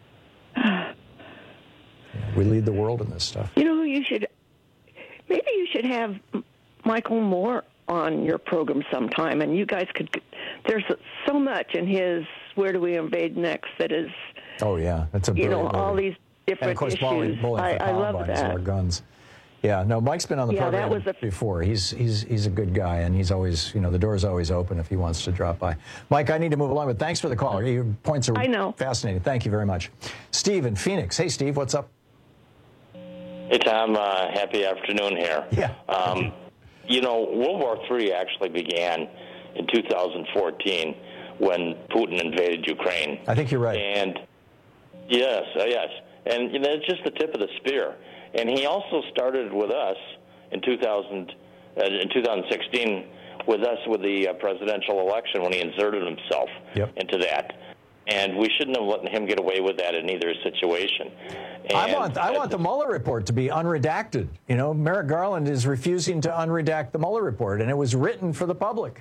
Speaker 20: We lead the world in this stuff.
Speaker 2: You know who you should... Maybe you should have Michael Moore on your program sometime, and you guys could... There's so much in his Where Do We Invade Next that is...
Speaker 20: Oh, yeah. That's a
Speaker 2: You know,
Speaker 20: brilliant
Speaker 2: all
Speaker 20: movie.
Speaker 2: these different
Speaker 20: and of course,
Speaker 2: issues.
Speaker 20: Bowling, bowling
Speaker 2: I,
Speaker 20: for
Speaker 2: I love
Speaker 20: Columbine is
Speaker 2: that.
Speaker 20: our guns. Yeah, no, Mike's been on the
Speaker 2: Yeah, that
Speaker 20: program
Speaker 2: was a-
Speaker 20: before. He's he's he's a good guy, and he's always, you know, the door's always open if he wants to drop by. Mike, I need to move along, but thanks for the call. Your points are
Speaker 2: I know.
Speaker 20: fascinating. Thank you very much. Steve in Phoenix. Hey, Steve, what's up?
Speaker 5: Hey, Tom. Uh, happy afternoon here.
Speaker 20: Yeah.
Speaker 5: Um, you know, World War Three actually began in two thousand fourteen when Putin invaded Ukraine.
Speaker 20: I think you're right.
Speaker 5: And yes, uh, yes. And you know, it's just the tip of the spear. And he also started with us in two thousand, uh, in two thousand sixteen with us with the uh, presidential election when he inserted himself
Speaker 20: yep.
Speaker 5: into that. And we shouldn't have let him get away with that in either situation. And
Speaker 20: I want I want the Mueller report to be unredacted. You know, Merrick Garland is refusing to unredact the Mueller report, and it was written for the public.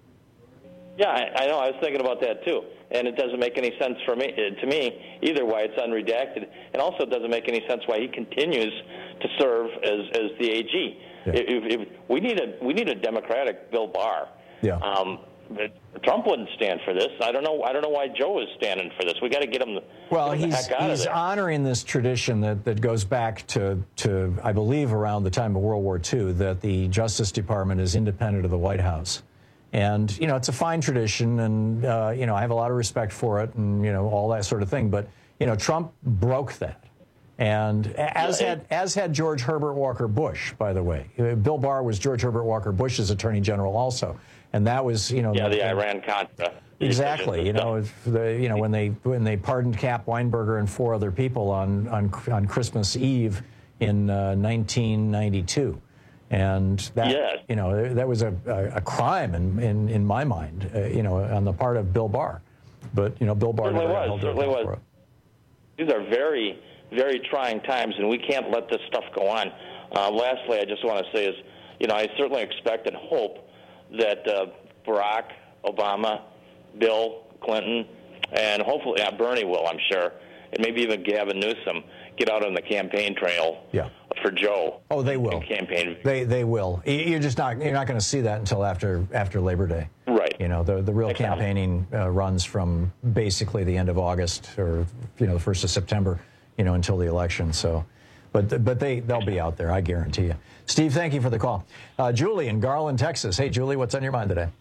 Speaker 5: Yeah, I, I know. I was thinking about that too, and it doesn't make any sense for me to me either why it's unredacted, and also it doesn't make any sense why he continues to serve as as the A G. Yeah. If, if we need a we need a Democratic Bill Barr.
Speaker 20: Yeah.
Speaker 5: Um, But Trump wouldn't stand for this. I don't know. I don't know why Joe is standing for this. We got to get him. The,
Speaker 20: well,
Speaker 5: get him
Speaker 20: he's
Speaker 5: the heck out
Speaker 20: he's
Speaker 5: of there.
Speaker 20: honoring this tradition that, that goes back to to I believe around the time of World War Two, that the Justice Department is independent of the White House, and you know it's a fine tradition, and uh, you know I have a lot of respect for it, and you know all that sort of thing. But you know Trump broke that. And as had as had George Herbert Walker Bush, by the way. Bill Barr was George Herbert Walker Bush's Attorney General also, and that was you know
Speaker 5: yeah the,
Speaker 20: the
Speaker 5: Iran Contra
Speaker 20: exactly you know the, you know when they when they pardoned Cap Weinberger and four other people on on on Christmas Eve in uh, nineteen ninety-two, and that
Speaker 5: yes.
Speaker 20: you know that was a, a, a crime in, in in my mind uh, you know on the part of Bill Barr, but you know Bill Barr
Speaker 5: certainly
Speaker 20: never
Speaker 5: was
Speaker 20: held
Speaker 5: certainly was.
Speaker 20: For it.
Speaker 5: These are very. very trying times, and we can't let this stuff go on. Uh, lastly, I just want to say is, you know, I certainly expect and hope that uh, Barack Obama, Bill Clinton, and hopefully yeah, Bernie will, I'm sure, and maybe even Gavin Newsom get out on the campaign trail
Speaker 20: yeah.
Speaker 5: for Joe.
Speaker 20: Oh, they will.
Speaker 5: Campaign.
Speaker 20: They they will. You're just not you're not going to see that until after after Labor Day.
Speaker 5: Right.
Speaker 20: You know, the the real exactly. campaigning uh, runs from basically the end of August or you know the first of September. You know, until the election. So, but but they they'll be out there, I guarantee you. Steve, thank you for the call. Uh, Julie in Garland, Texas. Hey, Julie, what's on your mind today?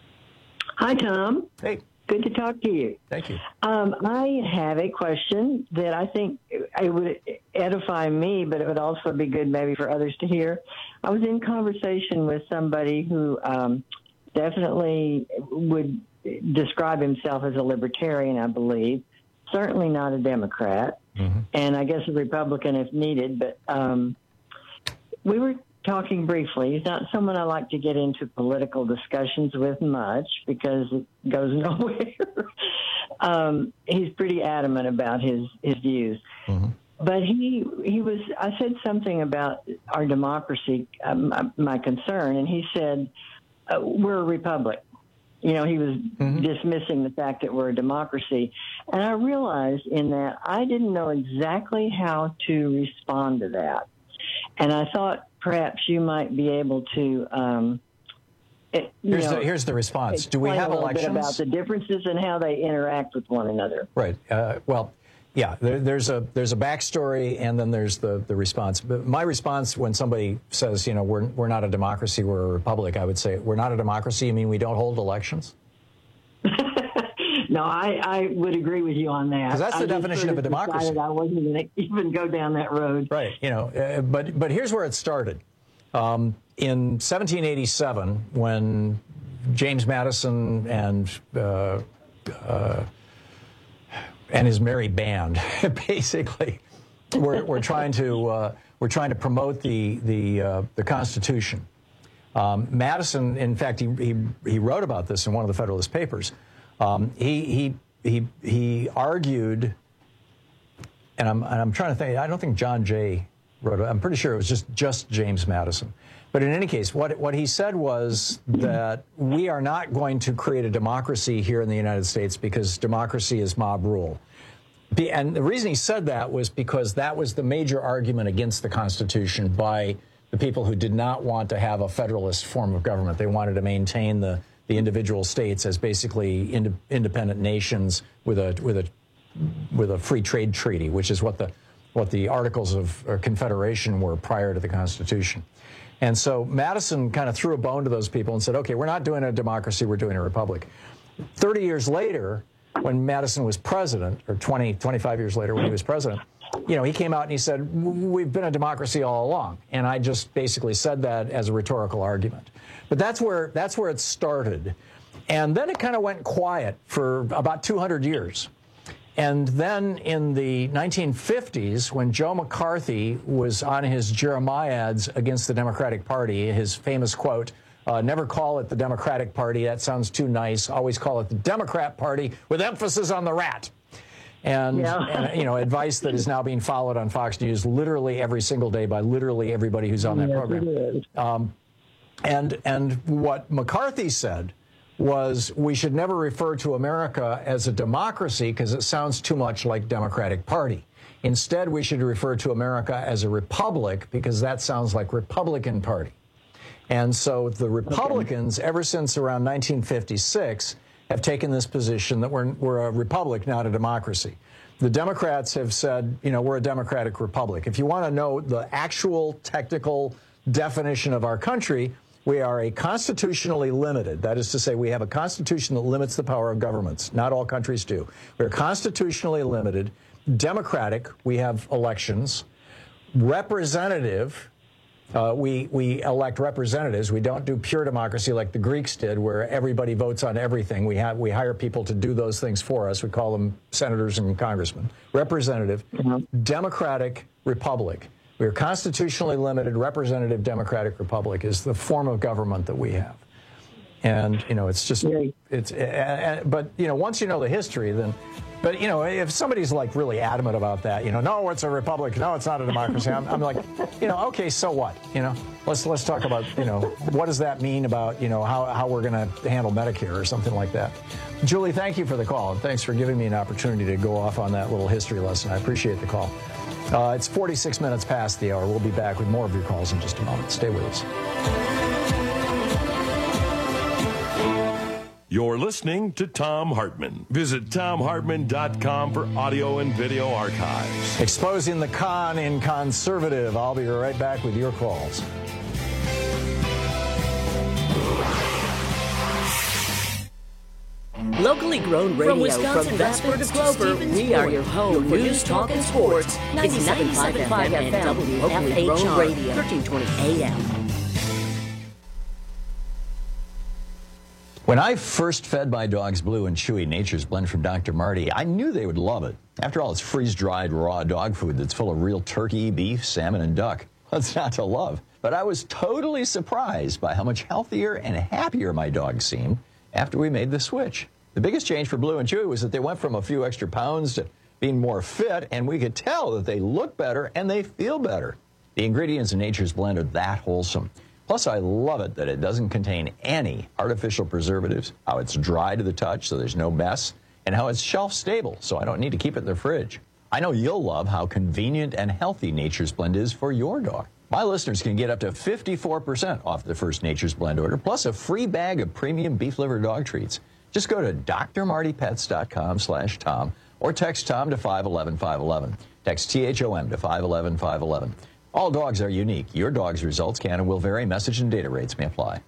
Speaker 6: Hi, Tom.
Speaker 20: Hey.
Speaker 6: Good to talk to you.
Speaker 20: Thank you.
Speaker 6: Um, I have a question that I think it would edify me, but it would also be good maybe for others to hear. I was in conversation with somebody who um, definitely would describe himself as a libertarian, I believe. Certainly not a Democrat. Mm-hmm. And I guess a Republican if needed, but um, we were talking briefly. He's not someone I like to get into political discussions with much because it goes nowhere. um, he's pretty adamant about his, his views. Mm-hmm. But he he was, I said something about our democracy, um, my, my concern, and he said, uh, we're a republic. You know, he was mm-hmm. dismissing the fact that we're a democracy. And I realized in that I didn't know exactly how to respond to that. And I thought perhaps you might be able to. Um, it,
Speaker 20: here's,
Speaker 6: know,
Speaker 20: the, here's the response. Do we have
Speaker 6: a little
Speaker 20: elections?
Speaker 6: Bit about the differences and how they interact with one another.
Speaker 20: Right. Uh, well, yeah, there, there's a there's a backstory, and then there's the, the response. But my response when somebody says, you know, we're we're not a democracy, we're a republic, I would say, we're not a democracy. You mean we don't hold elections?
Speaker 6: No, I, I would agree with you on that.
Speaker 20: Because that's the
Speaker 6: I
Speaker 20: definition of a democracy.
Speaker 6: I wasn't going to even go down that road.
Speaker 20: Right. You know, uh, but but here's where it started. Um, in seventeen eighty-seven, when James Madison and uh, uh, and his merry band, basically, were, were trying to uh, were trying to promote the the uh, the Constitution. Um, Madison, in fact, he, he he wrote about this in one of the Federalist Papers. Um, he he he he argued, and I'm and I'm trying to think. I don't think John Jay wrote it. I'm pretty sure it was just just James Madison. But in any case, what what he said was that we are not going to create a democracy here in the United States because democracy is mob rule. Be, and the reason he said that was because that was the major argument against the Constitution by the people who did not want to have a federalist form of government. They wanted to maintain the the individual states as basically ind independent nations with a with a with a free trade treaty, which is what the what the Articles of uh, Confederation were prior to the Constitution. And so Madison kind of threw a bone to those people and said, okay, we're not doing a democracy, we're doing a republic. thirty years later, when Madison was president, or twenty, twenty-five years later when he was president, you know, he came out and he said, we've been a democracy all along. And I just basically said that as a rhetorical argument. But that's where, that's where it started. And then it kind of went quiet for about two hundred years. And then in the nineteen fifties, when Joe McCarthy was on his Jeremiads against the Democratic Party, his famous quote, uh, never call it the Democratic Party, that sounds too nice, always call it the Democrat Party with emphasis on the rat. And, yeah. and, you know, advice that is now being followed on Fox News literally every single day by literally everybody who's on that yes, program. It is. Um, and, and what McCarthy said was we should never refer to America as a democracy because it sounds too much like Democratic Party. Instead, we should refer to America as a republic because that sounds like Republican Party. And so the Republicans, okay. ever since around nineteen fifty-six, have taken this position that we're, we're a republic, not a democracy. The Democrats have said, you know, we're a democratic republic. If you want to know the actual technical definition of our country, we are a constitutionally limited, that is to say we have a constitution that limits the power of governments. Not all countries do. We're constitutionally limited, democratic, we have elections, representative, uh, we, we elect representatives. We don't do pure democracy like the Greeks did where everybody votes on everything. We, have, we hire people to do those things for us. We call them senators and congressmen. Representative, mm-hmm. democratic republic. We're constitutionally limited, representative democratic republic is the form of government that we have. And, you know, it's just, it's, uh, but, you know, once you know the history, then, but, you know, if somebody's like really adamant about that, you know, no, it's a republic, no, it's not a democracy, I'm, I'm like, you know, okay, so what, you know, let's, let's talk about, you know, what does that mean about, you know, how, how we're going to handle Medicare or something like that. Julie, thank you for the call, and thanks for giving me an opportunity to go off on that little history lesson. I appreciate the call. Uh, it's forty-six minutes past the hour. We'll be back with more of your calls in just a moment. Stay with us.
Speaker 19: You're listening to Thom Hartmann. Visit Thom Hartmann dot com for audio and video archives.
Speaker 20: Exposing the con in conservative. I'll be right back with your calls.
Speaker 18: Locally grown radio from Wisconsin from Vesper to Clover. We are your home for news, talk, and sports. ninety-seven point five F M and W F H R, Radio, thirteen twenty A M.
Speaker 8: When I first fed my dogs Blue and Chewy Nature's Blend from Doctor Marty, I knew they would love it. After all, it's freeze-dried raw dog food that's full of real turkey, beef, salmon, and duck. What's not to love? But I was totally surprised by how much healthier and happier my dogs seemed after we made the switch. The biggest change for Blue and Chewy was that they went from a few extra pounds to being more fit, and we could tell that they look better and they feel better. The ingredients in Nature's Blend are that wholesome. Plus, I love it that it doesn't contain any artificial preservatives, how it's dry to the touch so there's no mess, and how it's shelf stable so I don't need to keep it in the fridge. I know you'll love how convenient and healthy Nature's Blend is for your dog. My listeners can get up to fifty-four percent off the first Nature's Blend order, plus a free bag of premium beef liver dog treats. Just go to D R Marty Pets dot com slash Tom or text Tom to five one one five one one. Text T H O M to five one one five one one. All dogs are unique. Your dog's results can and will vary. Message and data rates may apply.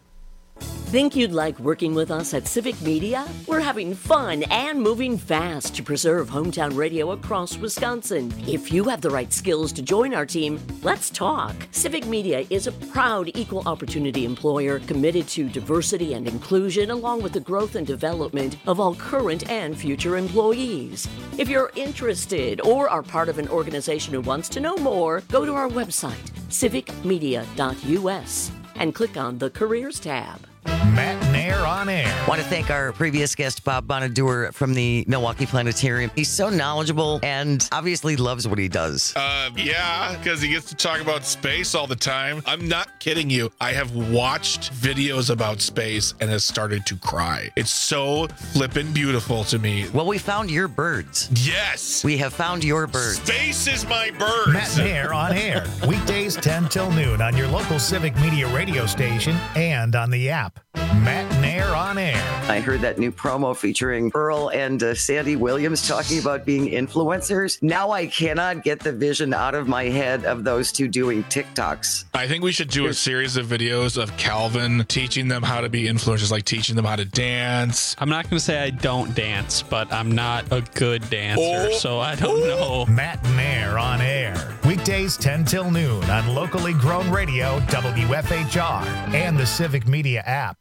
Speaker 18: Think you'd like working with us at Civic Media? We're having fun and moving fast to preserve hometown radio across Wisconsin. If you have the right skills to join our team, let's talk. Civic Media is a proud equal opportunity employer committed to diversity and inclusion along with the growth and development of all current and future employees. If you're interested or are part of an organization who wants to know more, go to our website, civic media dot U S, and click on the Careers tab.
Speaker 17: Matt Nair on air.
Speaker 1: I want to thank our previous guest, Bob Bonaduer from the Milwaukee Planetarium. He's so knowledgeable and obviously loves what he does.
Speaker 21: Uh, yeah, because he gets to talk about space all the time. I'm not kidding you. I have watched videos about space and has started to cry. It's so flippin' beautiful to me.
Speaker 1: Well, we found your birds.
Speaker 21: Yes.
Speaker 1: We have found your birds.
Speaker 21: Space is my birds.
Speaker 17: Matt Nair on air. Weekdays ten till noon on your local Civic Media radio station and on the app. Matt Nair Nair on Air.
Speaker 1: I heard that new promo featuring Earl and uh, Sandy Williams talking about being influencers. Now I cannot get the vision out of my head of those two doing TikToks.
Speaker 21: I think we should do a series of videos of Calvin teaching them how to be influencers, like teaching them how to dance.
Speaker 4: I'm not going to say I don't dance, but I'm not a good dancer,
Speaker 21: Oh.
Speaker 4: so I don't know.
Speaker 17: Matt Nair on Air. Weekdays ten till noon on locally grown radio, W F H R, and the Civic Media app.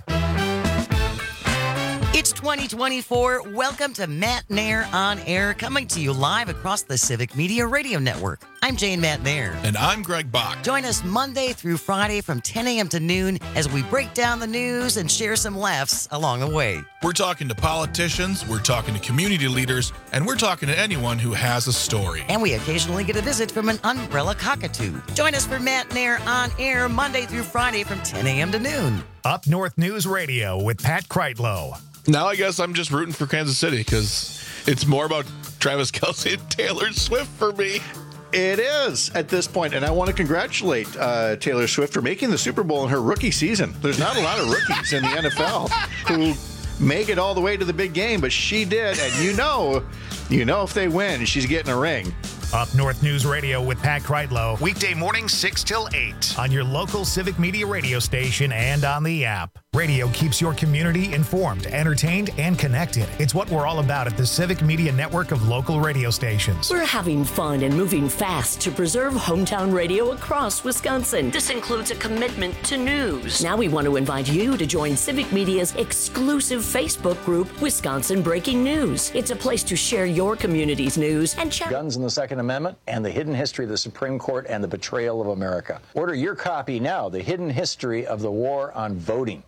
Speaker 1: It's twenty twenty-four. Welcome to Matt Nair on Air, coming to you live across the Civic Media Radio Network. I'm Jane Matt Nair.
Speaker 21: And I'm Greg Bach.
Speaker 1: Join us Monday through Friday from ten a.m. to noon as we break down the news and share some laughs along the way.
Speaker 21: We're talking to politicians, we're talking to community leaders, and we're talking to anyone who has a story.
Speaker 1: And we occasionally get a visit from an umbrella cockatoo. Join us for Matt Nair on Air Monday through Friday from ten a.m. to noon.
Speaker 17: Up North News Radio with Pat Kreitlow.
Speaker 21: Now I guess I'm just rooting for Kansas City because it's more about Travis Kelce and Taylor Swift for me.
Speaker 9: It is at this point, and I want to congratulate uh, Taylor Swift for making the Super Bowl in her rookie season. There's not a lot of rookies in the N F L who make it all the way to the big game, but she did, and you know, you know if they win, she's getting a ring.
Speaker 17: Up North News Radio with Pat Kreitlow. Weekday morning six till eight on your local Civic Media radio station and on the app. Radio keeps your community informed, entertained, and connected. It's what we're all about at the Civic Media network of local radio stations.
Speaker 18: We're having fun and moving fast to preserve hometown radio across Wisconsin. This includes a commitment to news. Now we want to invite you to join Civic Media's exclusive Facebook group, Wisconsin Breaking News. It's a place to share your community's news and check
Speaker 8: Guns in the Second Amendment and the Hidden History of the Supreme Court and the Betrayal of America. Order your copy now, The Hidden History of the War on Voting.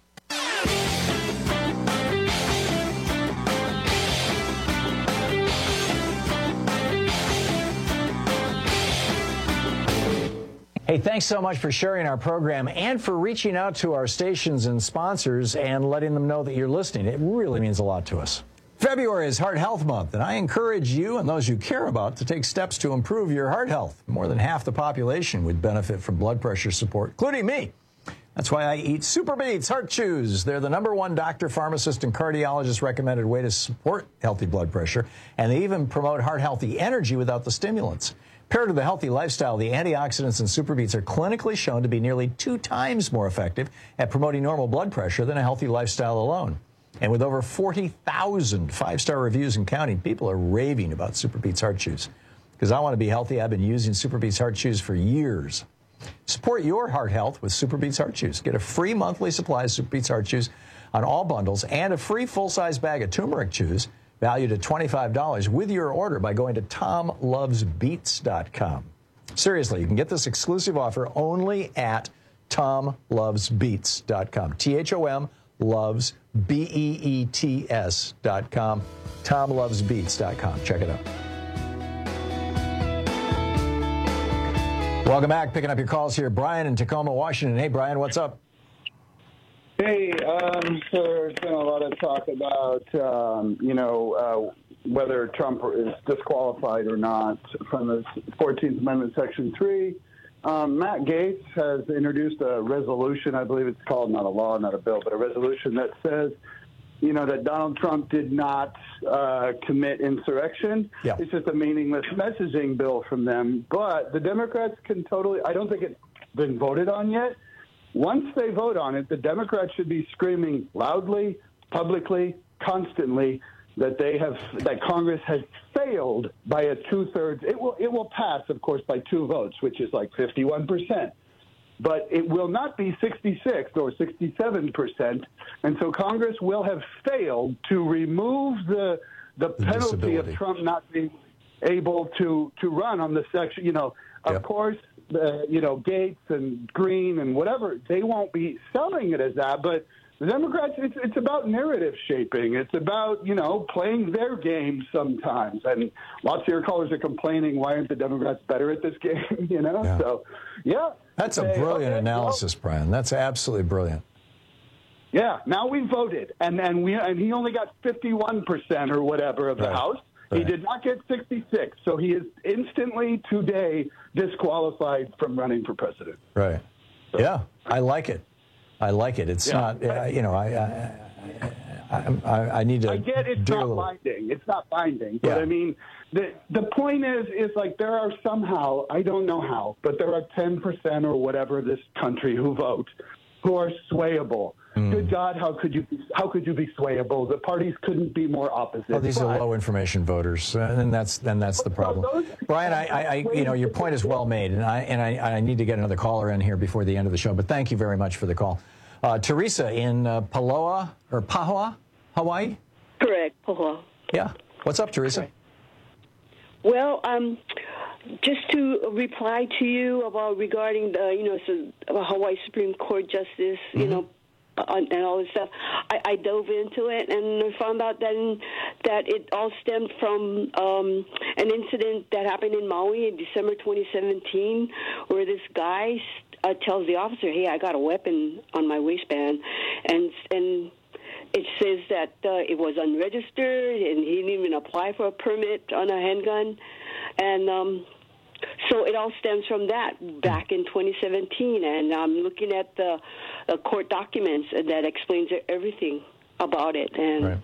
Speaker 8: Hey, thanks so much for sharing our program and for reaching out to our stations and sponsors and letting them know that you're listening. It really means a lot to us. February is Heart Health Month, and I encourage you and those you care about to take steps to improve your heart health. More than half the population would benefit from blood pressure support, including me. That's why I eat Super Beets Heart Chews. They're the number one doctor, pharmacist, and cardiologist recommended way to support healthy blood pressure, and they even promote heart-healthy energy without the stimulants. Paired with a healthy lifestyle, the antioxidants in Super Beets are clinically shown to be nearly two times more effective at promoting normal blood pressure than a healthy lifestyle alone. And with over forty thousand five-star reviews and counting, people are raving about Super Beets Heart Chews. Because I want to be healthy, I've been using Super Beets Heart Chews for years. Support your heart health with Super Beets Heart Chews. Get a free monthly supply of Super Beets Heart Chews on all bundles and a free full-size bag of turmeric chews valued at twenty-five dollars with your order by going to tom loves beets dot com. Seriously, you can get this exclusive offer only at tom loves beets dot com. T H O M loves B E E T S dot com. tom loves beets dot com. Check it out. Welcome back. Picking up your calls here. Brian in Tacoma, Washington. Hey, Brian, what's up?
Speaker 22: Hey, um, so there's been a lot of talk about, um, you know, uh, whether Trump is disqualified or not from the fourteenth Amendment, Section three. Um, Matt Gaetz has introduced a resolution, I believe it's called, not a law, not a bill, but a resolution that says, you know, that Donald Trump did not uh, commit insurrection.
Speaker 8: Yeah.
Speaker 22: It's just a meaningless messaging bill from them. But the Democrats can totally, I don't think it's been voted on yet. Once they vote on it, the Democrats should be screaming loudly, publicly, constantly that they have, that Congress has failed by a two-thirds. It will, it will pass, of course, by two votes, which is like fifty-one percent. But it will not be sixty-six or sixty-seven percent, and so Congress will have failed to remove the the, the penalty
Speaker 8: disability.
Speaker 22: of Trump not being able to to run on the section. You know, of
Speaker 8: Yep.
Speaker 22: course, uh, you know, Gaetz and Green and whatever, they won't be selling it as that, but the Democrats, it's, it's about narrative shaping. It's about, you know, playing their game sometimes. And lots of your callers are complaining, why aren't the Democrats better at this game? You know,
Speaker 8: Yeah.
Speaker 22: so, yeah.
Speaker 8: That's a
Speaker 22: Say,
Speaker 8: brilliant
Speaker 22: okay,
Speaker 8: analysis, Brian. That's absolutely brilliant.
Speaker 22: Yeah, now we voted, and and we and he only got fifty-one percent or whatever of the
Speaker 8: Right.
Speaker 22: House. He
Speaker 8: Right.
Speaker 22: did not get sixty-six, so he is instantly today disqualified from running for president.
Speaker 8: Right. Yeah, I like it. I like it. It's
Speaker 22: Yeah.
Speaker 8: not, uh, you know, I, I
Speaker 20: I, I, I need to.
Speaker 22: I get it's
Speaker 20: do a
Speaker 22: not
Speaker 20: little-
Speaker 22: binding. It's not binding. But
Speaker 20: Yeah.
Speaker 22: I mean, the the point is, is like there are somehow, I don't know how, but there are ten percent or whatever of this country who vote, who are swayable.
Speaker 20: Mm.
Speaker 22: Good God, how could you be, how could you be swayable? The parties couldn't be more opposite.
Speaker 20: Oh, these
Speaker 22: But-
Speaker 20: are low information voters, uh, and that's then that's the problem. Brian, I, I, I, you know, your point is well made, and I and I, I need to get another caller in here before the end of the show. But thank you very much for the call, uh, Teresa in uh, Paloa or Pahoa, Hawaii.
Speaker 7: Correct, Pahoa.
Speaker 20: Yeah. What's up, Teresa?
Speaker 7: Well, um, just to reply to you about regarding the, you know, so, uh, Hawaii Supreme Court Justice, you
Speaker 20: Mm-hmm.
Speaker 7: know, uh, and all this stuff, I, I dove into it and I found out then that it all stemmed from um, an incident that happened in Maui in December twenty seventeen, where this guy uh, tells the officer, "Hey, I got a weapon on my waistband," and and. It says that uh, it was unregistered, and he didn't even apply for a permit on a handgun. And um, so it all stems from that back in twenty seventeen. And I'm looking at the uh, court documents that explains everything about it. And
Speaker 20: Right.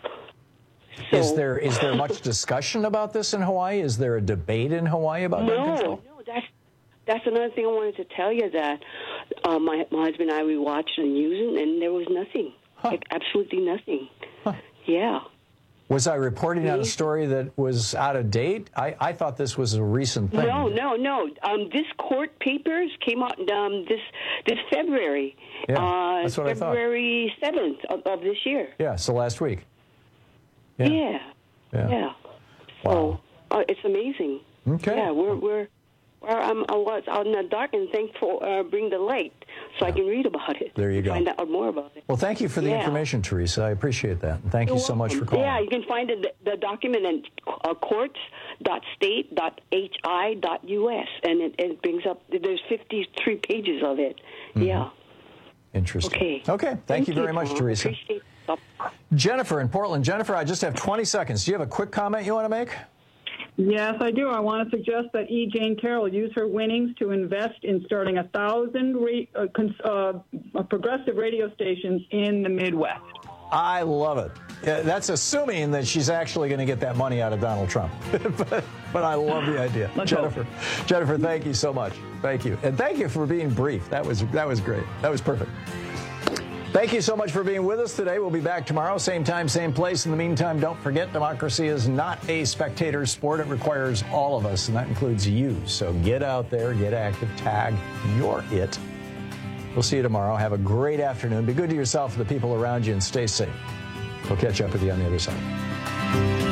Speaker 7: so,
Speaker 20: Is there is there much discussion about this in Hawaii? Is there a debate in Hawaii about gun
Speaker 7: no,
Speaker 20: control?
Speaker 7: no, that's that's another thing I wanted to tell you, that uh, my my husband and I, we watched the news, and there was nothing. Like, absolutely nothing. Yeah.
Speaker 20: Was I reporting on a story that was out of date? I, I thought this was a recent thing.
Speaker 7: No, no, no. Um, this court papers came out um, this this February.
Speaker 20: Yeah,
Speaker 7: uh,
Speaker 20: that's what I thought.
Speaker 7: February seventh of, of this year.
Speaker 20: Yeah, so last week.
Speaker 7: Yeah.
Speaker 20: Yeah.
Speaker 7: Yeah.
Speaker 20: Yeah.
Speaker 7: So uh, it's amazing.
Speaker 20: Okay.
Speaker 7: Yeah, we're we're. Where I'm, I was out in the dark, and thankful uh, bring the light so I can read about it.
Speaker 20: There you go.
Speaker 7: Find out more about it.
Speaker 20: Well, thank you for the
Speaker 7: Yeah.
Speaker 20: information, Teresa. I appreciate that. And thank
Speaker 7: You're
Speaker 20: you so much for
Speaker 7: welcome.
Speaker 20: calling.
Speaker 7: Yeah, you can find the, the document at uh, courts dot state dot h i dot u s, and it, it brings up, there's fifty-three pages of it.
Speaker 20: Mm-hmm.
Speaker 7: Yeah.
Speaker 20: Interesting.
Speaker 7: Okay.
Speaker 20: Okay. Thank,
Speaker 7: Thank
Speaker 20: you very
Speaker 7: you,
Speaker 20: much,
Speaker 7: Tom.
Speaker 20: Teresa.
Speaker 7: Appreciate it.
Speaker 20: Jennifer in Portland. Jennifer, I just have twenty seconds. Do you have a quick comment you want to make?
Speaker 10: Yes, I do. I want to suggest that E. Jane Carroll use her winnings to invest in starting a thousand ra- uh, cons- uh, progressive radio stations in the Midwest.
Speaker 20: I love it. Yeah, that's assuming that she's actually going to get that money out of Donald Trump. but, but I love the idea.
Speaker 10: Let's
Speaker 20: Jennifer,
Speaker 10: hope.
Speaker 20: Jennifer, thank you so much. Thank you. And thank you for being brief. That was that was great. That was perfect. Thank you so much for being with us today. We'll be back tomorrow, same time, same place. In the meantime, don't forget, democracy is not a spectator sport. It requires all of us, and that includes you. So get out there, get active, tag, you're it. We'll see you tomorrow. Have a great afternoon. Be good to yourself and the people around you, and stay safe. We'll catch up with you on the other side.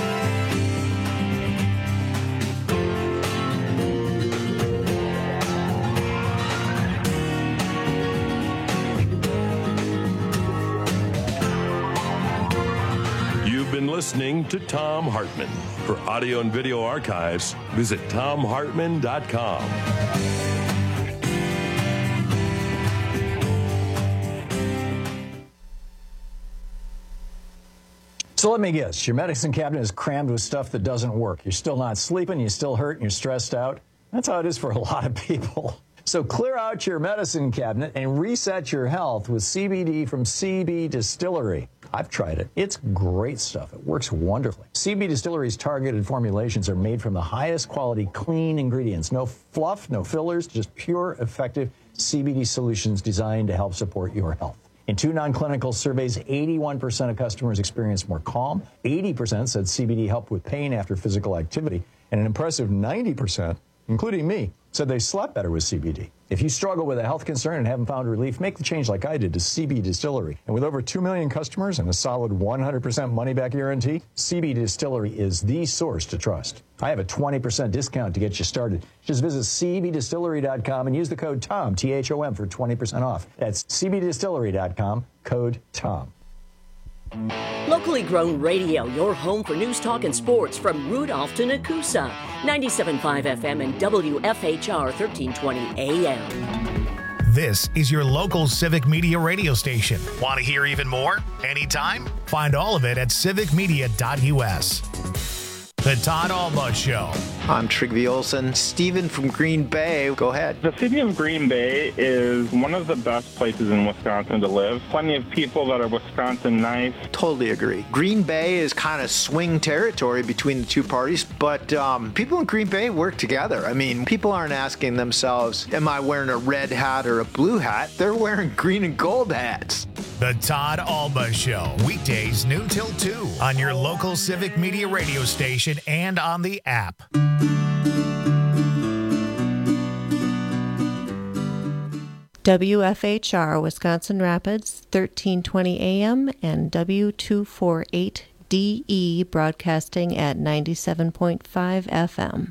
Speaker 19: You've been listening to Thom Hartmann. For audio and video archives, visit thom hartmann dot com.
Speaker 20: So let me guess, your medicine cabinet is crammed with stuff that doesn't work. You're still not sleeping, you still hurt, and you're stressed out. That's how it is for a lot of people. So clear out your medicine cabinet and reset your health with C B D from C B Distillery. I've tried it. It's great stuff. It works wonderfully. C B Distillery's targeted formulations are made from the highest quality, clean ingredients. No fluff, no fillers, just pure, effective C B D solutions designed to help support your health. In two non-clinical surveys, eighty-one percent of customers experienced more calm, eighty percent said C B D helped with pain after physical activity, and an impressive ninety percent, including me, said they slept better with C B D. If you struggle with a health concern and haven't found relief, make the change like I did to C B Distillery. And with over two million customers and a solid one hundred percent money-back guarantee, C B Distillery is the source to trust. I have a twenty percent discount to get you started. Just visit c b distillery dot com and use the code TOM, T H O M, for twenty percent off. That's c b distillery dot com, code TOM.
Speaker 18: Locally grown radio, your home for news, talk, and sports from Rudolph to Nakusa. ninety-seven point five F M and W F H R thirteen twenty A M.
Speaker 17: This is your local Civic Media radio station. Want to hear even more? Anytime? Find all of it at civic media dot u s. The Todd Alba Show.
Speaker 3: I'm Trygve Olsen. Steven from Green Bay, go ahead.
Speaker 11: The city of Green Bay is one of the best places in Wisconsin to live. Plenty of people that are Wisconsin nice.
Speaker 3: Totally agree. Green Bay is kind of swing territory between the two parties, but um, people in Green Bay work together. I mean, people aren't asking themselves, am I wearing a red hat or a blue hat? They're wearing green and gold hats.
Speaker 17: The Todd Alba Show, weekdays noon till two on your local Civic Media radio station and on the app.
Speaker 12: W F H R Wisconsin Rapids, thirteen twenty A M and W two forty-eight D E broadcasting at ninety-seven point five F M.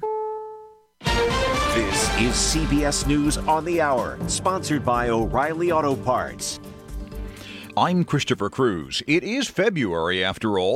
Speaker 23: This is C B S News on the Hour, sponsored by O'Reilly Auto Parts.
Speaker 24: I'm Christopher Cruz. It is February, after all.